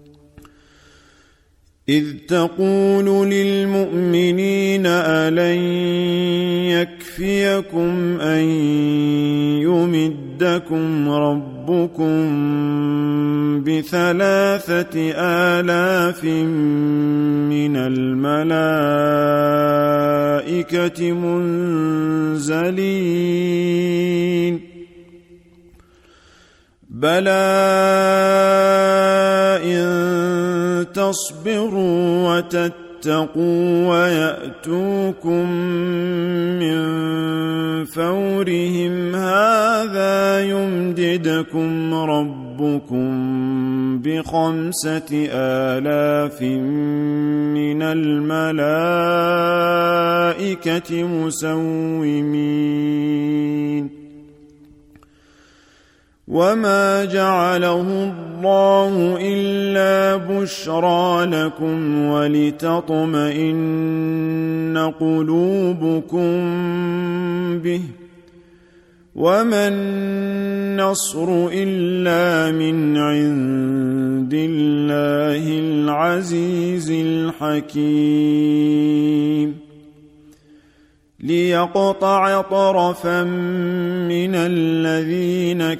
Speaker 1: إذ تقول للمؤمنين ألن يكفيكم أن يمدكم ربكم ب3,000 من الملائكة منزلين بلى إن تصبروا وتتقوا ويأتوكم من فورهم هذا يمددكم ربكم ربكم ب5,000 من الملائكة مسومين وما جعله الله إلا بشرى لكم ولتطمئن قلوبكم به وما النصر إلا من عند الله العزيز الحكيم ليقطع طرفا من الذين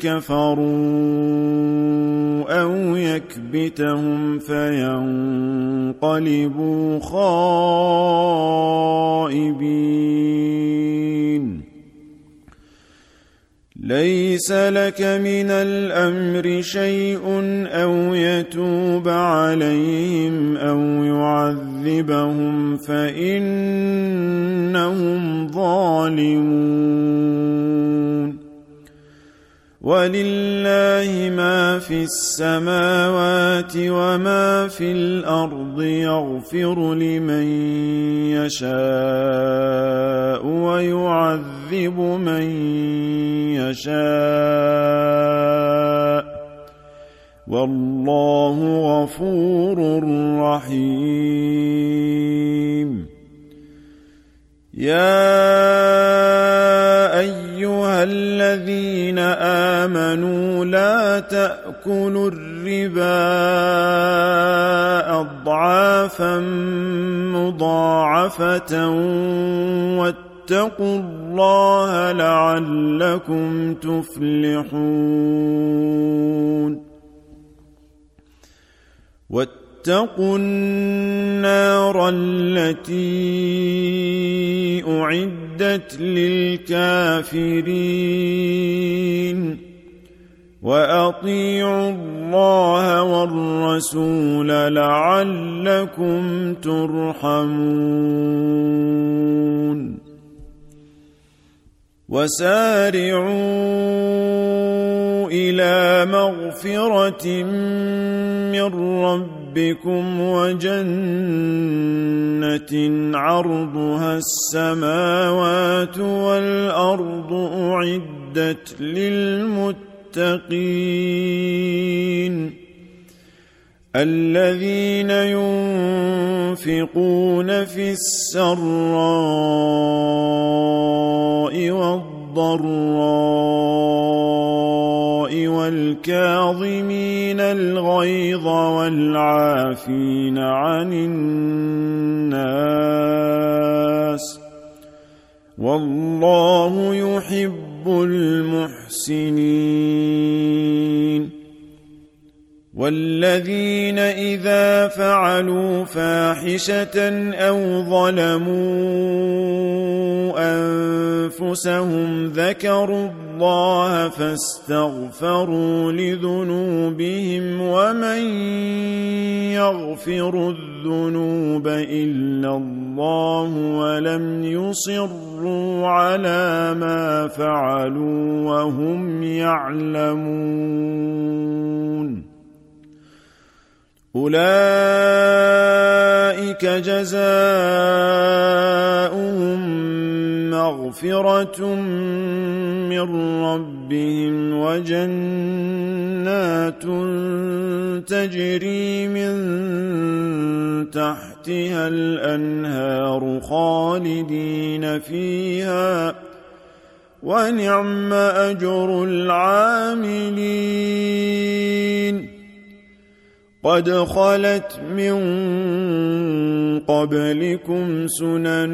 Speaker 1: كفروا أو يكبتهم فينقلبوا خائبين ليس لك من الأمر شيء أو يتوب عليهم أو يعذبهم فإنهم ظالمون ولله ما في السماوات وما في الأرض يغفر لمن يشاء ويعذب من يشاء والله غفور رحيم يا أيها الذين آمنوا لا تأكلوا الربا أضعافا مضاعفة واتقوا الله لعلكم تفلحون واتقوا النار التي أعدت للكافرين وأطيعوا الله والرسول لعلكم ترحمون وسارعوا إلى مغفرة من ربكم وجنة عرضها السماوات والأرض أعدت للمتقين الذين ينفقون في السراء والضراء والكاظمين الغيظ والعافين عن الناس والله يحب المحسنين والذين إذا فعلوا فاحشة أو ظلموا أنفسهم ذكروا الله فاستغفروا لذنوبهم ومن يغفر الذنوب إلا الله ولم يصروا على ما فعلوا وهم يعلمون أولئك جزاؤهم مغفرة من ربهم وجنات تجري من تحتها الأنهار خالدين فيها ونعم أجر العاملين قد خلت من قبلكم سنن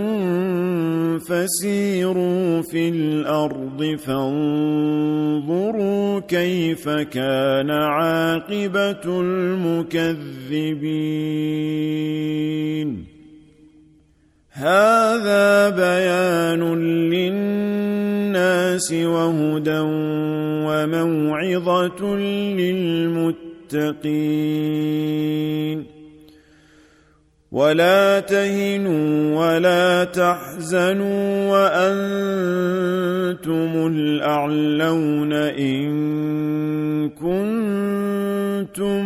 Speaker 1: فسيروا في الأرض فانظروا كيف كان عاقبة المكذبين هذا بيان للناس وهدى وموعظة للمتقين ولا تهنوا ولا تحزنوا وأنتم الأعلون إن كنتم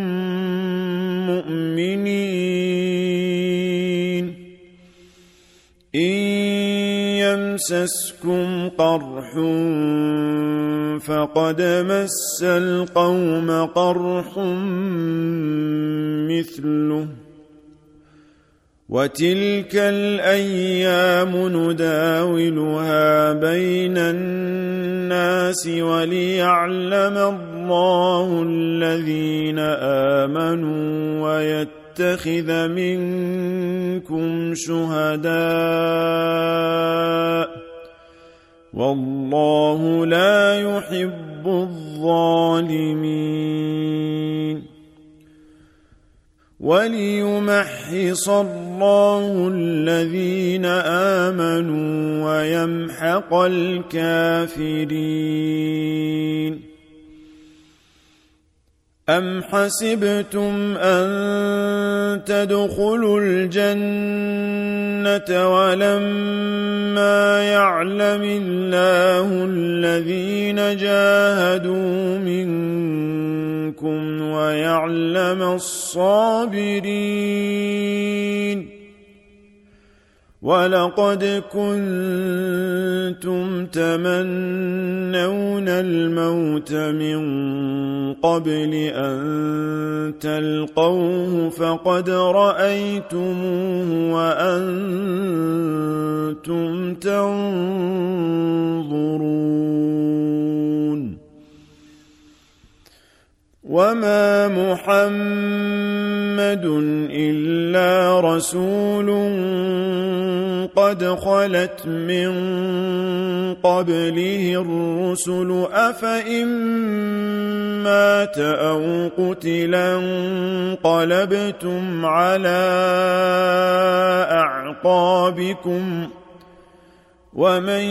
Speaker 1: مؤمنين إن يمسسكم قرح فقد مس القوم قرح مثله وتلك الأيام نداولها بين الناس وليعلم الله الذين آمنوا ويتخذ منكم شهداء والله لا يحب الظالمين وليمحص الله الذين آمنوا ويمحق الكافرين أم حسبتم أن تدخلوا الجنة ولما يعلم الله الذين جاهدوا منكم ويعلم الصابرين ولقد كنتم تمنون الموت من قبل أن تلقوه فقد رأيتموه وأنتم تنظرون وما محمد إلا رسول قد خلت من قبله الرسل أفإن مات أو قتلا انقلبتم على أعقابكم ومن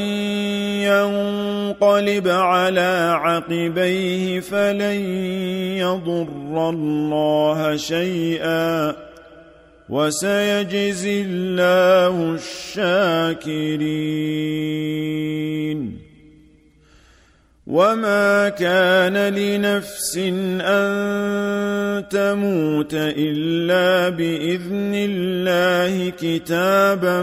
Speaker 1: ينقلب على عقبيه فلن يضر الله شيئا وسيجزي الله الشاكرين وما كان لنفس أن تموت إلا بإذن الله كتابا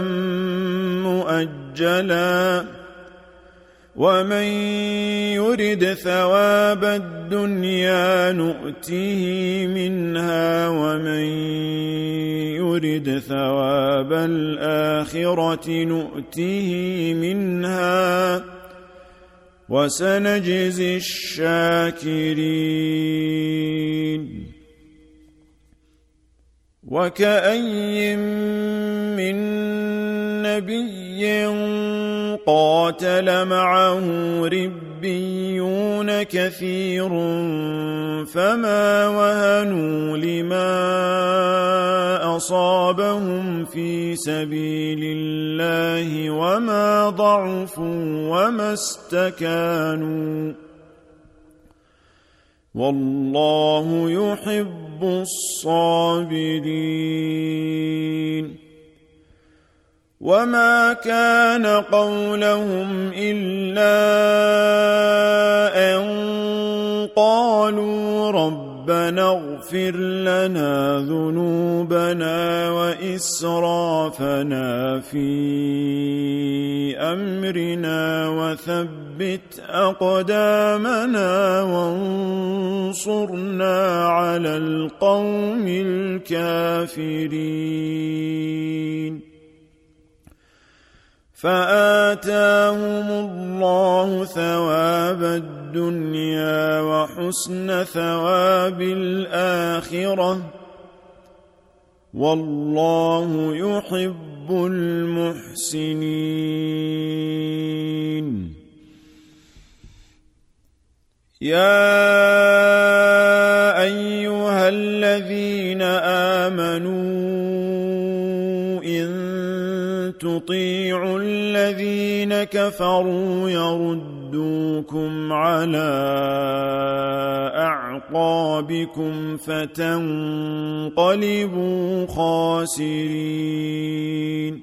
Speaker 1: مؤجلا ومن يرد ثواب الدنيا نؤته منها ومن يرد ثواب الآخرة نؤته منها وسنجزي الشاكرين وكأي من نبي قاتل معه ربيون كثير فما وهنوا لما أصابهم في سبيل الله وما ضعفوا وما استكانوا والله يحب الصابرين وما كان قولهم إلا أن قالوا ربنا اغفر لنا ذنوبنا وإسرافنا في أمرنا وثبت أقدامنا وانصرنا على القوم الكافرين فآتاهم الله ثواب الدنيا وحسن ثواب الآخرة والله يحب المحسنين يا أيها الذين آمنوا إن تطيعوا الذين كفروا يردوكم على أعقابكم فتنقلبوا خاسرين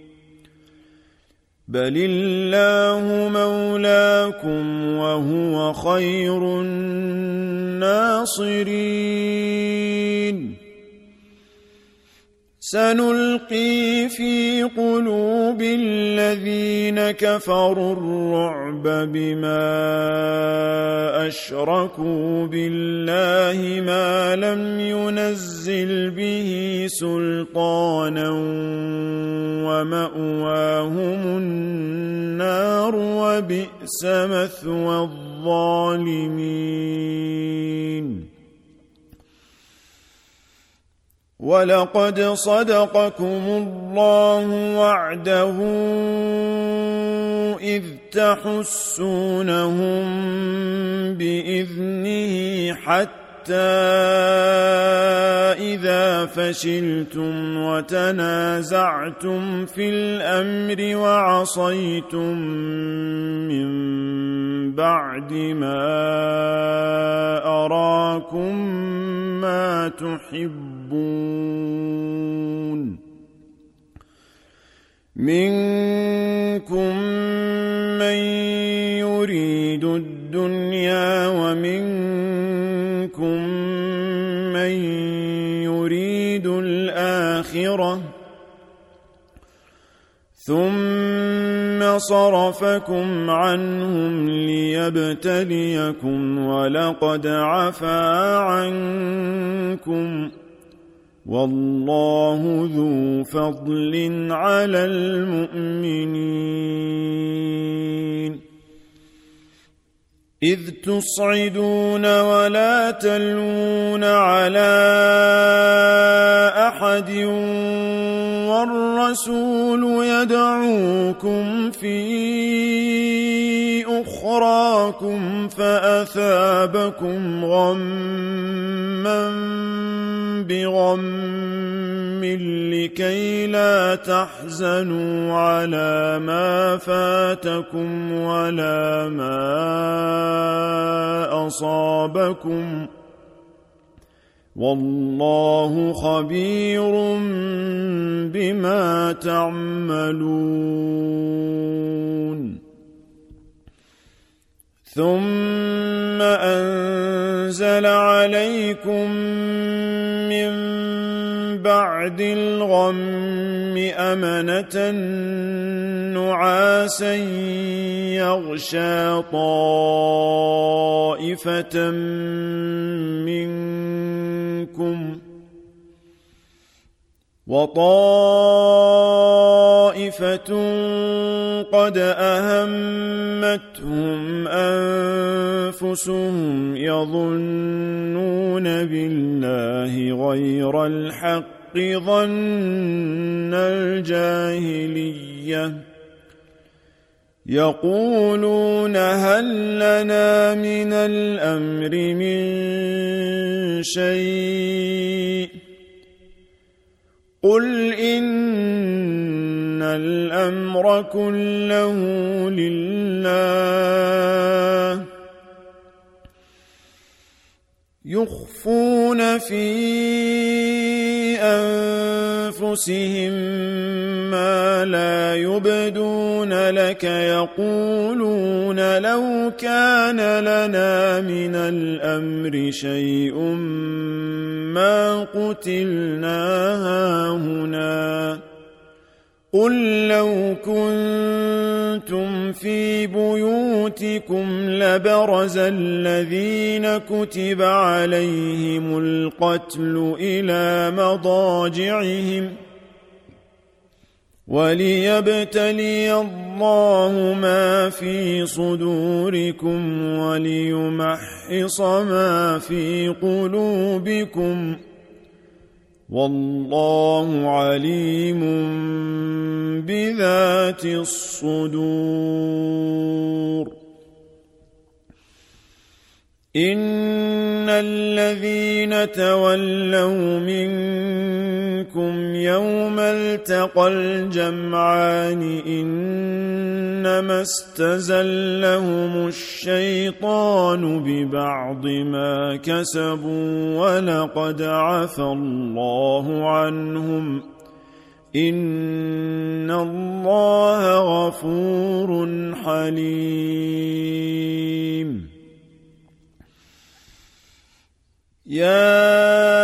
Speaker 1: بل الله مولاكم وهو خير الناصرين سنلقي في قلوب الذين كفروا الرعب بما أشركوا بالله ما لم ينزل به سلطانا ومأواهم النار وبئس مثوى الظالمين ولقد صدقكم الله وعده إذ تحسونهم بإذنه حتى إذا فشلتم وتنازعتم في الأمر وعصيتم من بعد ما أراكم ما تحبون منكم من يريد الدنيا ومنكم من يريد الآخرة ثم صرفكم عنهم ليبتليكم ولقد عفا عنكم والله ذو فضل على المؤمنين إذ تصعدون ولا تلوون على أحد والرسول يدعوكم في أخراكم فأثابكم غما بغم لكي لا تحزنوا على ما فاتكم ولا ما أصابكم والله خبير بما تعملون ثم أنزل عليكم من بعد الغم أمنة نعاسا يغشى طائفة منكم وطائفة قد أهمتهم أنفسهم يظنون بالله غير الحق ظن الجاهلية يقولون هل لنا من الأمر من شيء قل إن الأمر كله لله يخفون في أنفسهم ما لا يبدون لك يقولون لو كان لنا من الأمر شيء ما قتلنا هاهنا قل لو كنتم في بيوتكم لبرز الذين كتب عليهم القتل إلى مضاجعهم وليبتلي الله ما في صدوركم وليمحص ما في قلوبكم والله عليم بذات الصدور إن الذين تولوا منكم يوم التقى الجمعان إنما استزلهم الشيطان ببعض ما كسبوا ولقد عفى الله عنهم إن الله غفور حليم يا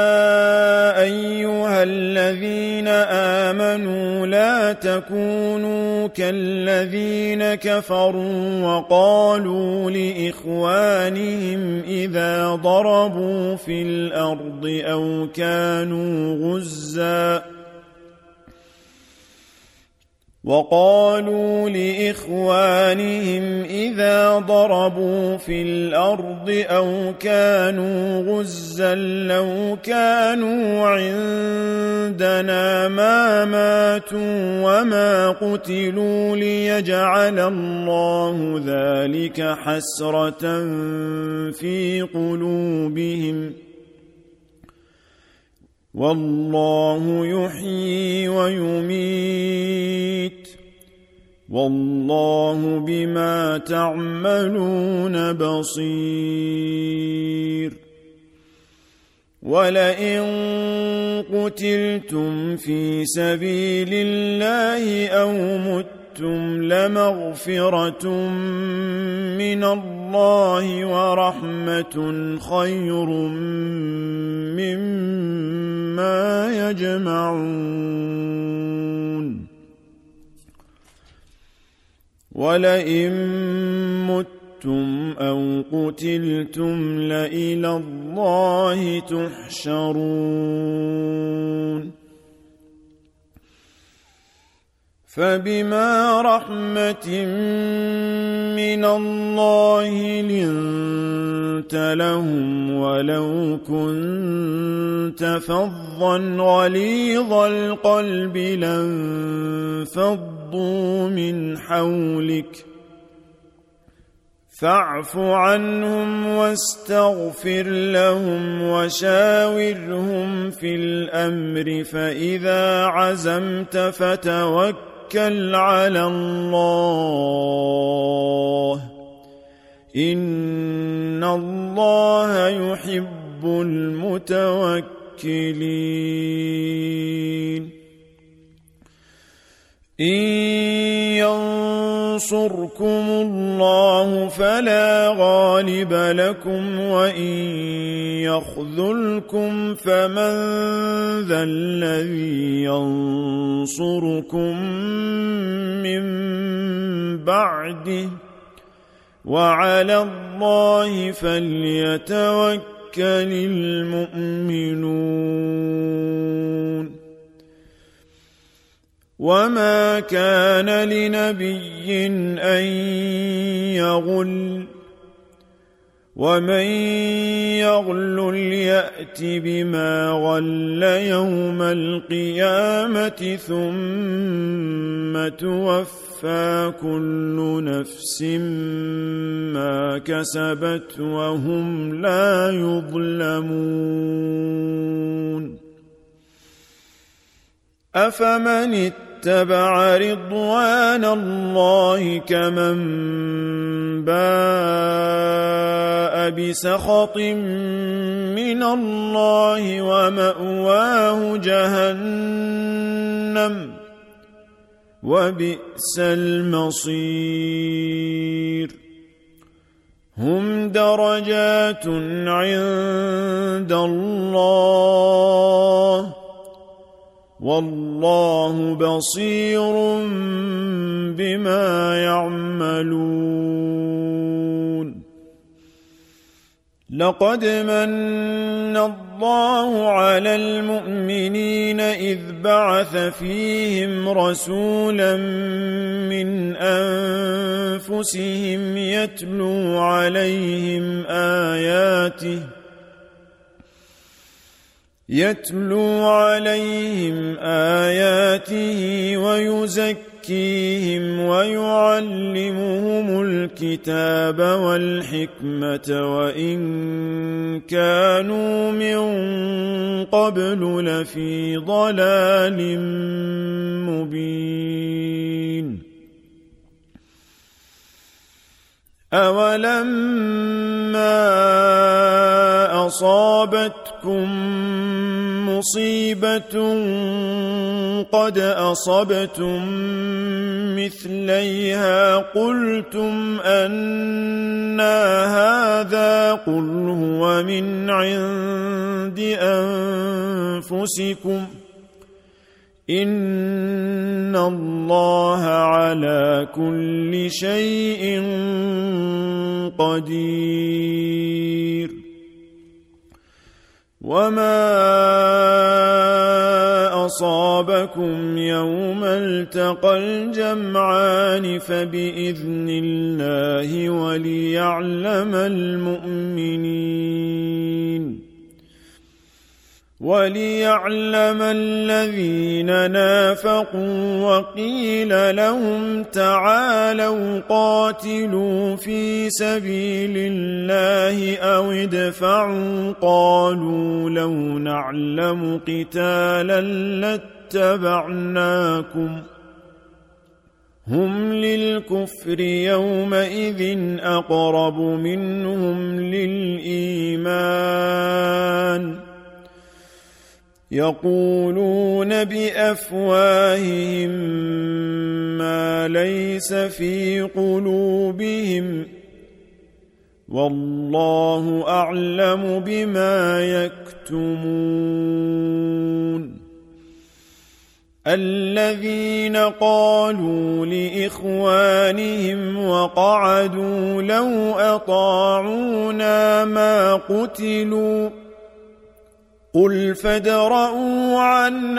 Speaker 1: أيها الذين آمنوا لا تكونوا كالذين كفروا وقالوا لإخوانهم إذا ضربوا في الأرض أو كانوا غزا لو كانوا عندنا ما ماتوا وما قتلوا ليجعل الله ذلك حسرة في قلوبهم والله يحيي ويميت والله بما تعملون بصير ولئن قتلتم في سبيل الله أو متم لمغفرة من الله ورحمة خير مما يجمعون ولئن متم أو قتلتم لإلى الله تحشرون فبما رحمة من الله لنت لهم ولو كنت فظا غليظ القلب لانفضوا من حولك فاعف عنهم واستغفر لهم وشاورهم في الأمر فإذا عزمت فتوكل على الله إن الله يحب المتوكلين إن ينصركم الله فلا غالب لكم وإن يخذلكم فمن ذا الذي ينصركم من بعده وعلى الله فليتوكل المؤمنون وما كان لنبي أن يغل ومن يغل يأت بما غل يوم القيامة ثم توفى كل نفس ما كسبت وهم لا يظلمون أفمن اتبع رضوان الله كمن باء بسخط من الله ومأواه جهنم وبئس المصير هم درجات عند الله والله بصير بما يعملون لقد من الله على المؤمنين إذ بعث فيهم رسولا من أنفسهم يتلو عليهم آياته ويزكيهم يزكيهم ويعلمهم الكتاب والحكمة وإن كانوا من قبل لفي ضلال مبين أولما أصابتكم مصيبة قد أصبتم مثليها قلتم أنى هذا قل هو من عند أنفسكم إن الله على كل شيء قدير وما أصابكم يوم التقى الجمعان فبإذن الله وليعلم الذين نافقوا وقيل لهم تعالوا قاتلوا في سبيل الله أو ادفعوا قالوا لو نعلم قتالا لاتبعناكم هم للكفر يومئذ أقرب منهم للإيمان يقولون بأفواههم ما ليس في قلوبهم والله أعلم بما يكتمون الذين قالوا لإخوانهم وقعدوا لو أطاعونا ما قتلوا قل فادرءوا عن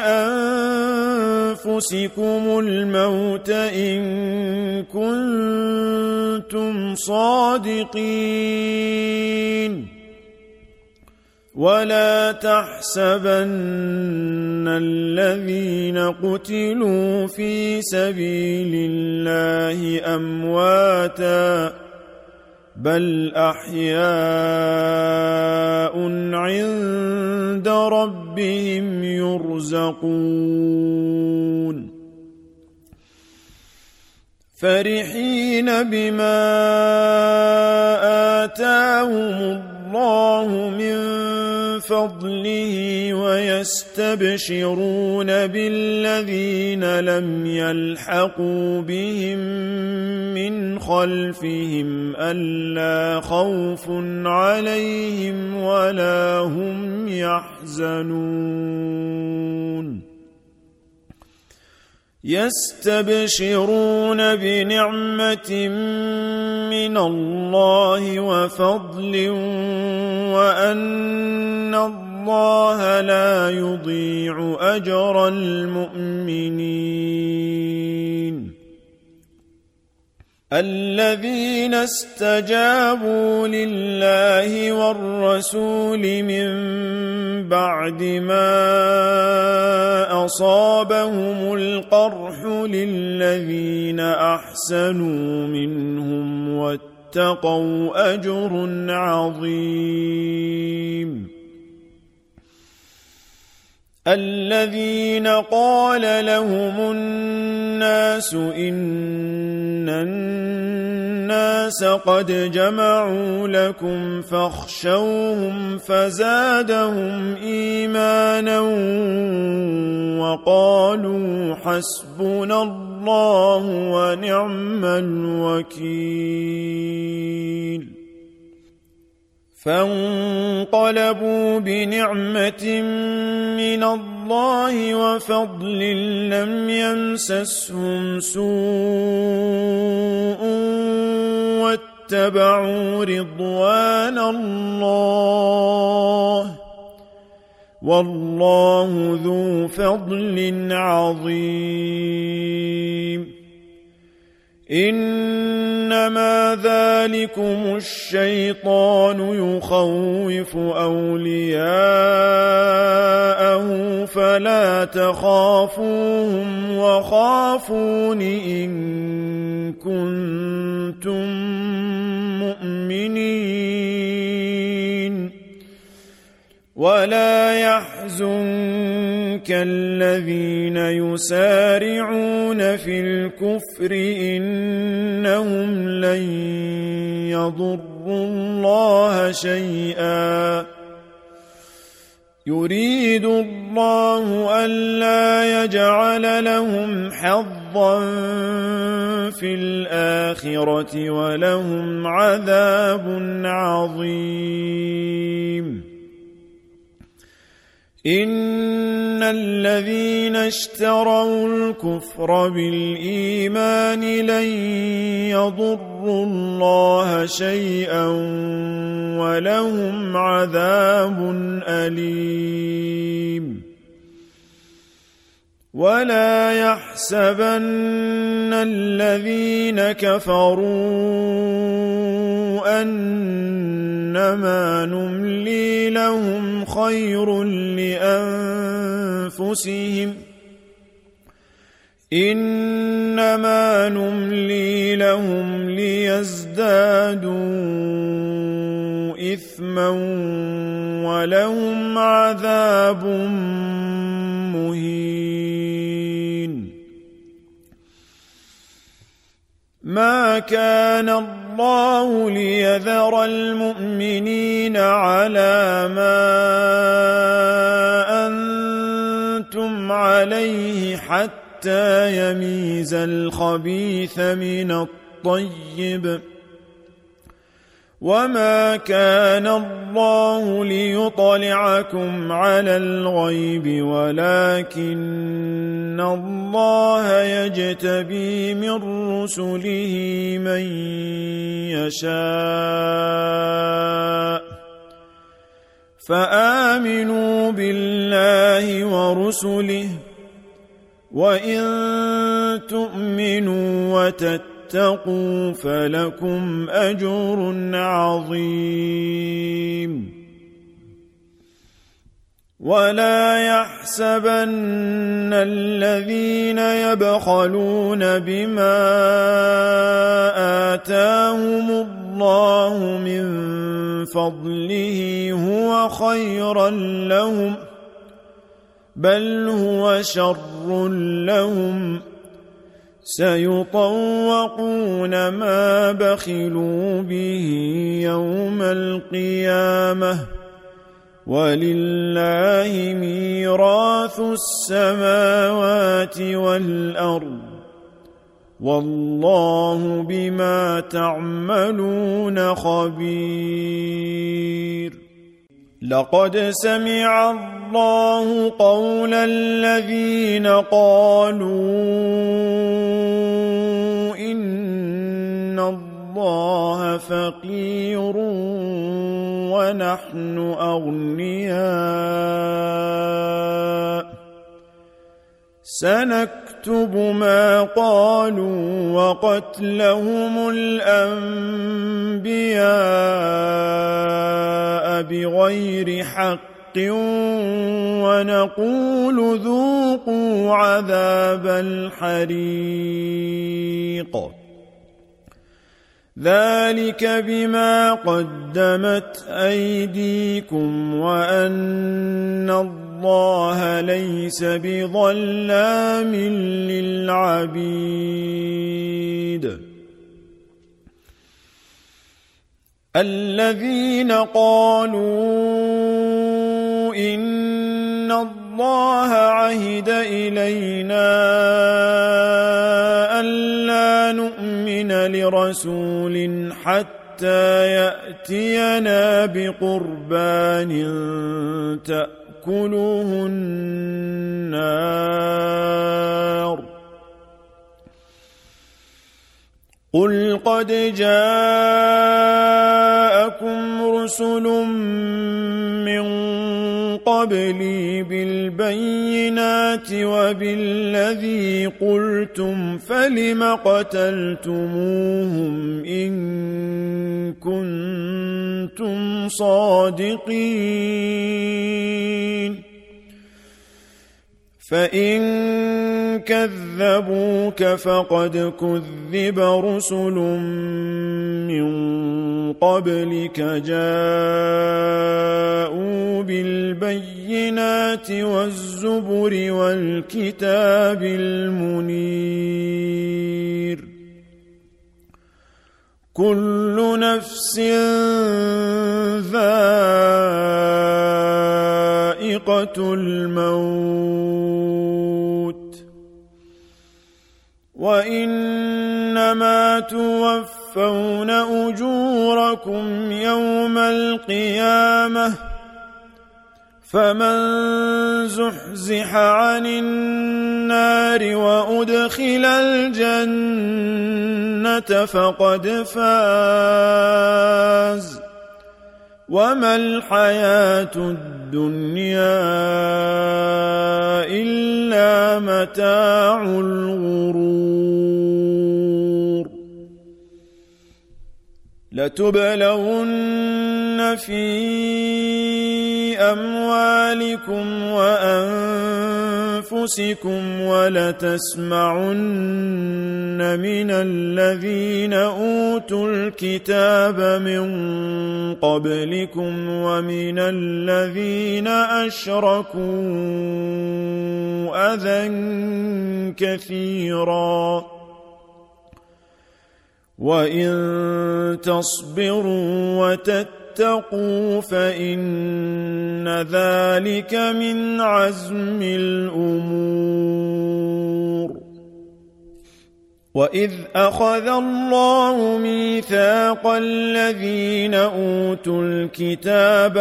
Speaker 1: أنفسكم الموت إن كنتم صادقين ولا تحسبن الذين قتلوا في سبيل الله أمواتاً بل أحياء عند ربهم يرزقون فرحين بما آتاهم الله من فضله ويستبشرون بالذين لم يلحقوا بهم من خلفهم ألا خوف عليهم ولا هم يحزنون يستبشرون بنعمة من الله وفضل وأن الله لا يضيع أجر المؤمنين الذين استجابوا لله والرسول من بعد ما أصابهم القرح للذين أحسنوا منهم واتقوا أجر عظيم الذين قال لهم الناس إن الناس قد جمعوا لكم فاخشوهم فزادهم إيمانا وقالوا حسبنا الله ونعم الوكيل فانقلبوا بنعمة من الله وفضل لم يمسسهم سوء واتبعوا رضوان الله والله ذو فضل عظيم إنما ذلكم الشيطان يخوف أولياءه فلا تخافوهم وخافون إن كنتم مؤمنين ولا يحزنك الذين يسارعون في الكفر إنهم لن يضروا الله شيئا يريد الله ألا يجعل لهم حظا في الآخرة ولهم عذاب عظيم إن الذين اشتروا الكفر بالإيمان لن يضروا الله شيئا ولهم عذاب أليم ولا يحسبن الذين كفروا أنما نملي لهم خير لأنفسهم إنما نملي لهم ليزدادوا إثما ولهم عذاب مهين ما كان الله ليذر المؤمنين على ما أنتم عليه حتى يميز الخبيث من الطيب وما كان الله ليطلعكم على الغيب ولكن الله يجتبي من رسله من يشاء فآمنوا بالله ورسله وإن تؤمنوا وتتقوا فلكم أجر عظيم ولا يحسبن الذين يبخلون بما آتاهم الله من فضله هو خيرا لهم بل هو شر لهم سيطوقون ما بخلوا به يوم القيامة ولله ميراث السماوات والأرض والله بما تعملون خبير لقد سمع الله قول الذين قالوا إن الله فقير ونحن أغنياء سنكتب ما قالوا وقتلهم الأنبياء بغير حق ونقول ذوقوا عذاب الحريق ذلك بما قدمت أيديكم وأن الله ليس بظلام للعبيد الذين قالوا إن الله عهد إلينا ألا نؤمن لرسول حتى يأتينا بقربان تأكله النار قل قد جاءكم رسل من قبلي بالبينات وبالذي قلتم فلم قتلتموهم إن كنتم صادقين فإن كذبوك فقد كذب رسل من قبلك جاءوا بالبينات والزبر والكتاب المنير كل نفس ذائقة الموت وإنما توفون أجوركم يوم القيامة فمن زحزح عن النار وأدخل الجنة فقد فاز وما الحياة الدنيا إلا متاع الغرور لتبلون في أموالكم وأنفسكم ولتسمعن من الذين أوتوا الكتاب من قبلكم ومن الذين أشركوا أذى كثيرا وإن تصبروا وتتقوا فإن ذلك من عزم الأمور وإذ أخذ الله ميثاق الذين أوتوا الكتاب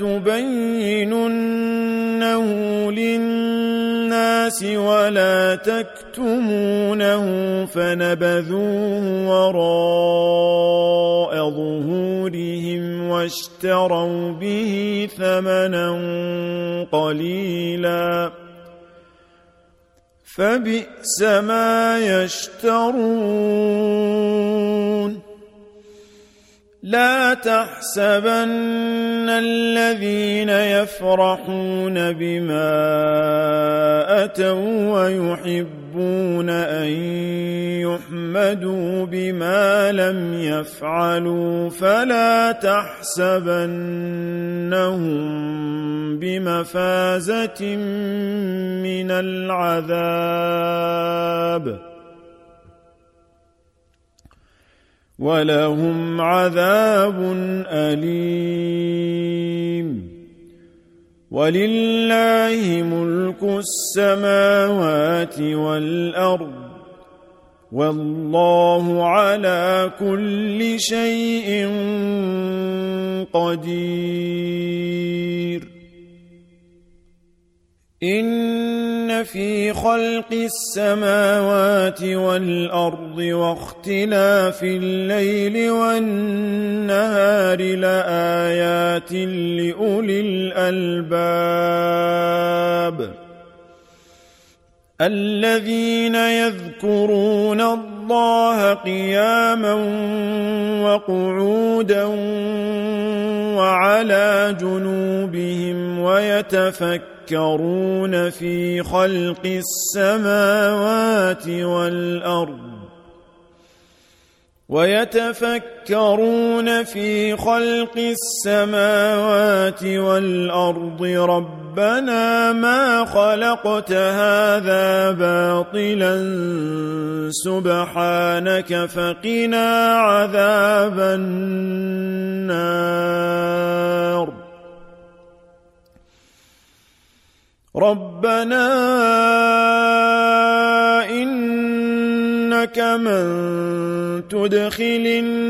Speaker 1: لتبيننه للناس ولا تكتمونه فنبذوه وراء ظهورهم واشتروا به ثمنا قليلا فبئس ما يشترون لا تحسبن الذين يفرحون بما أتوا ويحبون أن يحمدوا بما لم يفعلوا فلا تحسبنهم بمفازة من العذاب ولهم عذاب أليم ولله ملك السماوات والأرض والله على كل شيء قدير إن في خلق السماوات والأرض واختلاف الليل والنهار لآيات لأولي الألباب الذين يذكرون الله قياما وقعودا وعلى جنوبهم ويتفكرون في خلق السماوات والأرض ربنا ما خلقت هذا باطلا سبحانك فقنا عذاب النار ربنا إنك من تدخل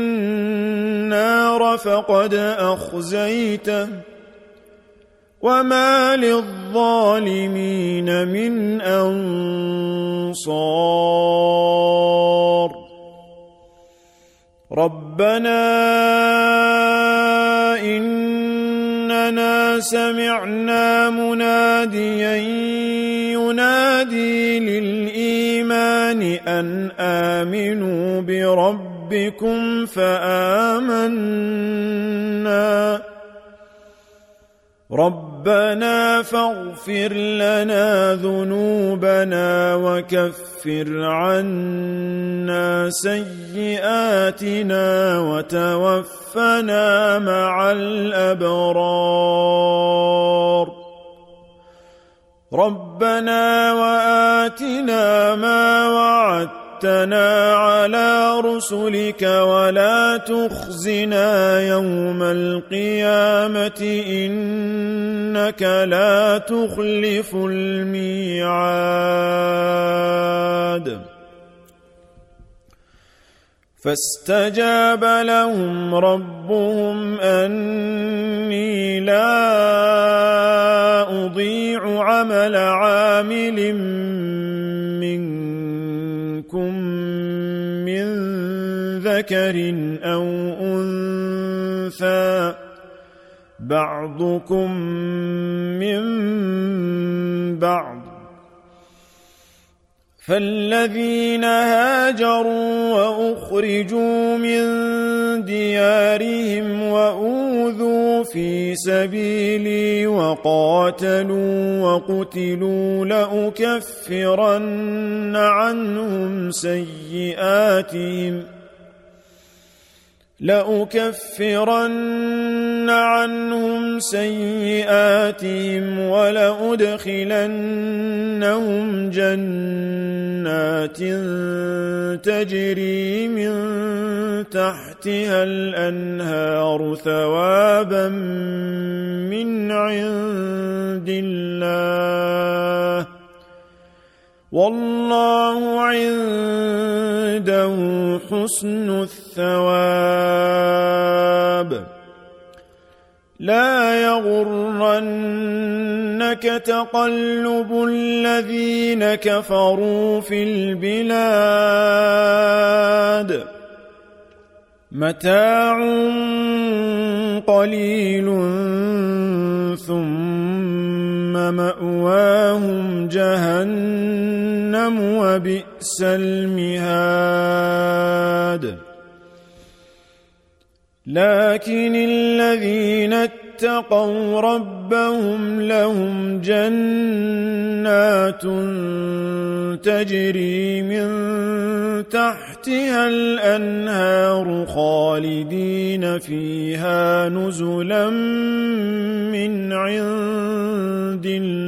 Speaker 1: النار فقد أخزيته وما للظالمين من أنصار ربنا إننا سمعنا مناديا ينادي للإيمان أن آمنوا بربكم فآمنا ربنا فاغفر لنا ذنوبنا وكفر عنا سيئاتنا وتوفنا مع الأبرار ربنا وآتنا ما وعدتنا على رسلك ولا تخزنا يوم القيامة إنك لا تخلف الميعاد فاستجاب لهم ربهم أني لا أضيع عمل عامل منكم من ذكر أو أنثى بعضكم من بعض فالذين هاجروا وأخرجوا من ديارهم وأوذوا في سبيلي وقاتلوا وقتلوا لأكفرن عنهم سيئاتهم ولأدخلنهم جنات تجري من تحتها الأنهار ثوابا من عند الله والله عنده حسن الثواب لا يغرنك تقلب الذين كفروا في البلاد متاع قليل ثم مأواهم جهنم وبئس المهاد لكن الذين اتقوا ربهم لهم جنات تجري من تحتها الأنهار خالدين فيها نزلا من عند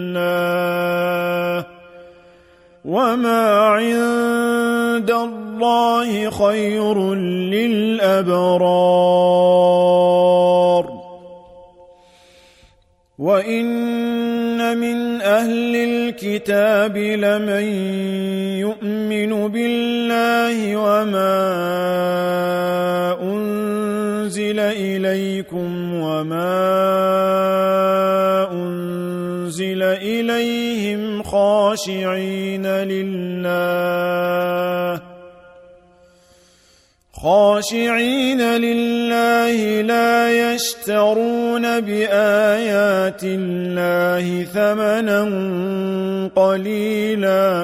Speaker 1: الله وما عند الله خير للأبرار وإن من أهل الكتاب لمن يؤمن بالله وما أنزل إليكم وما أنزل إليهم خاشعين لله لا يشترون بآيات الله ثمنا قليلا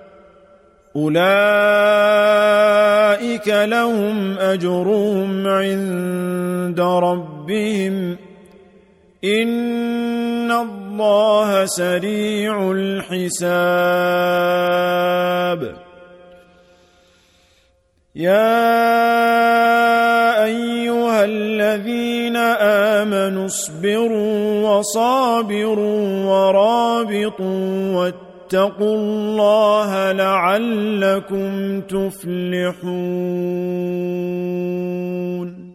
Speaker 1: أولئك لهم أجرهم عند ربهم إن الله سريع الحساب يا أيها الذين آمنوا اصبروا وصابروا ورابطوا واتقوا الله لعلكم تفلحون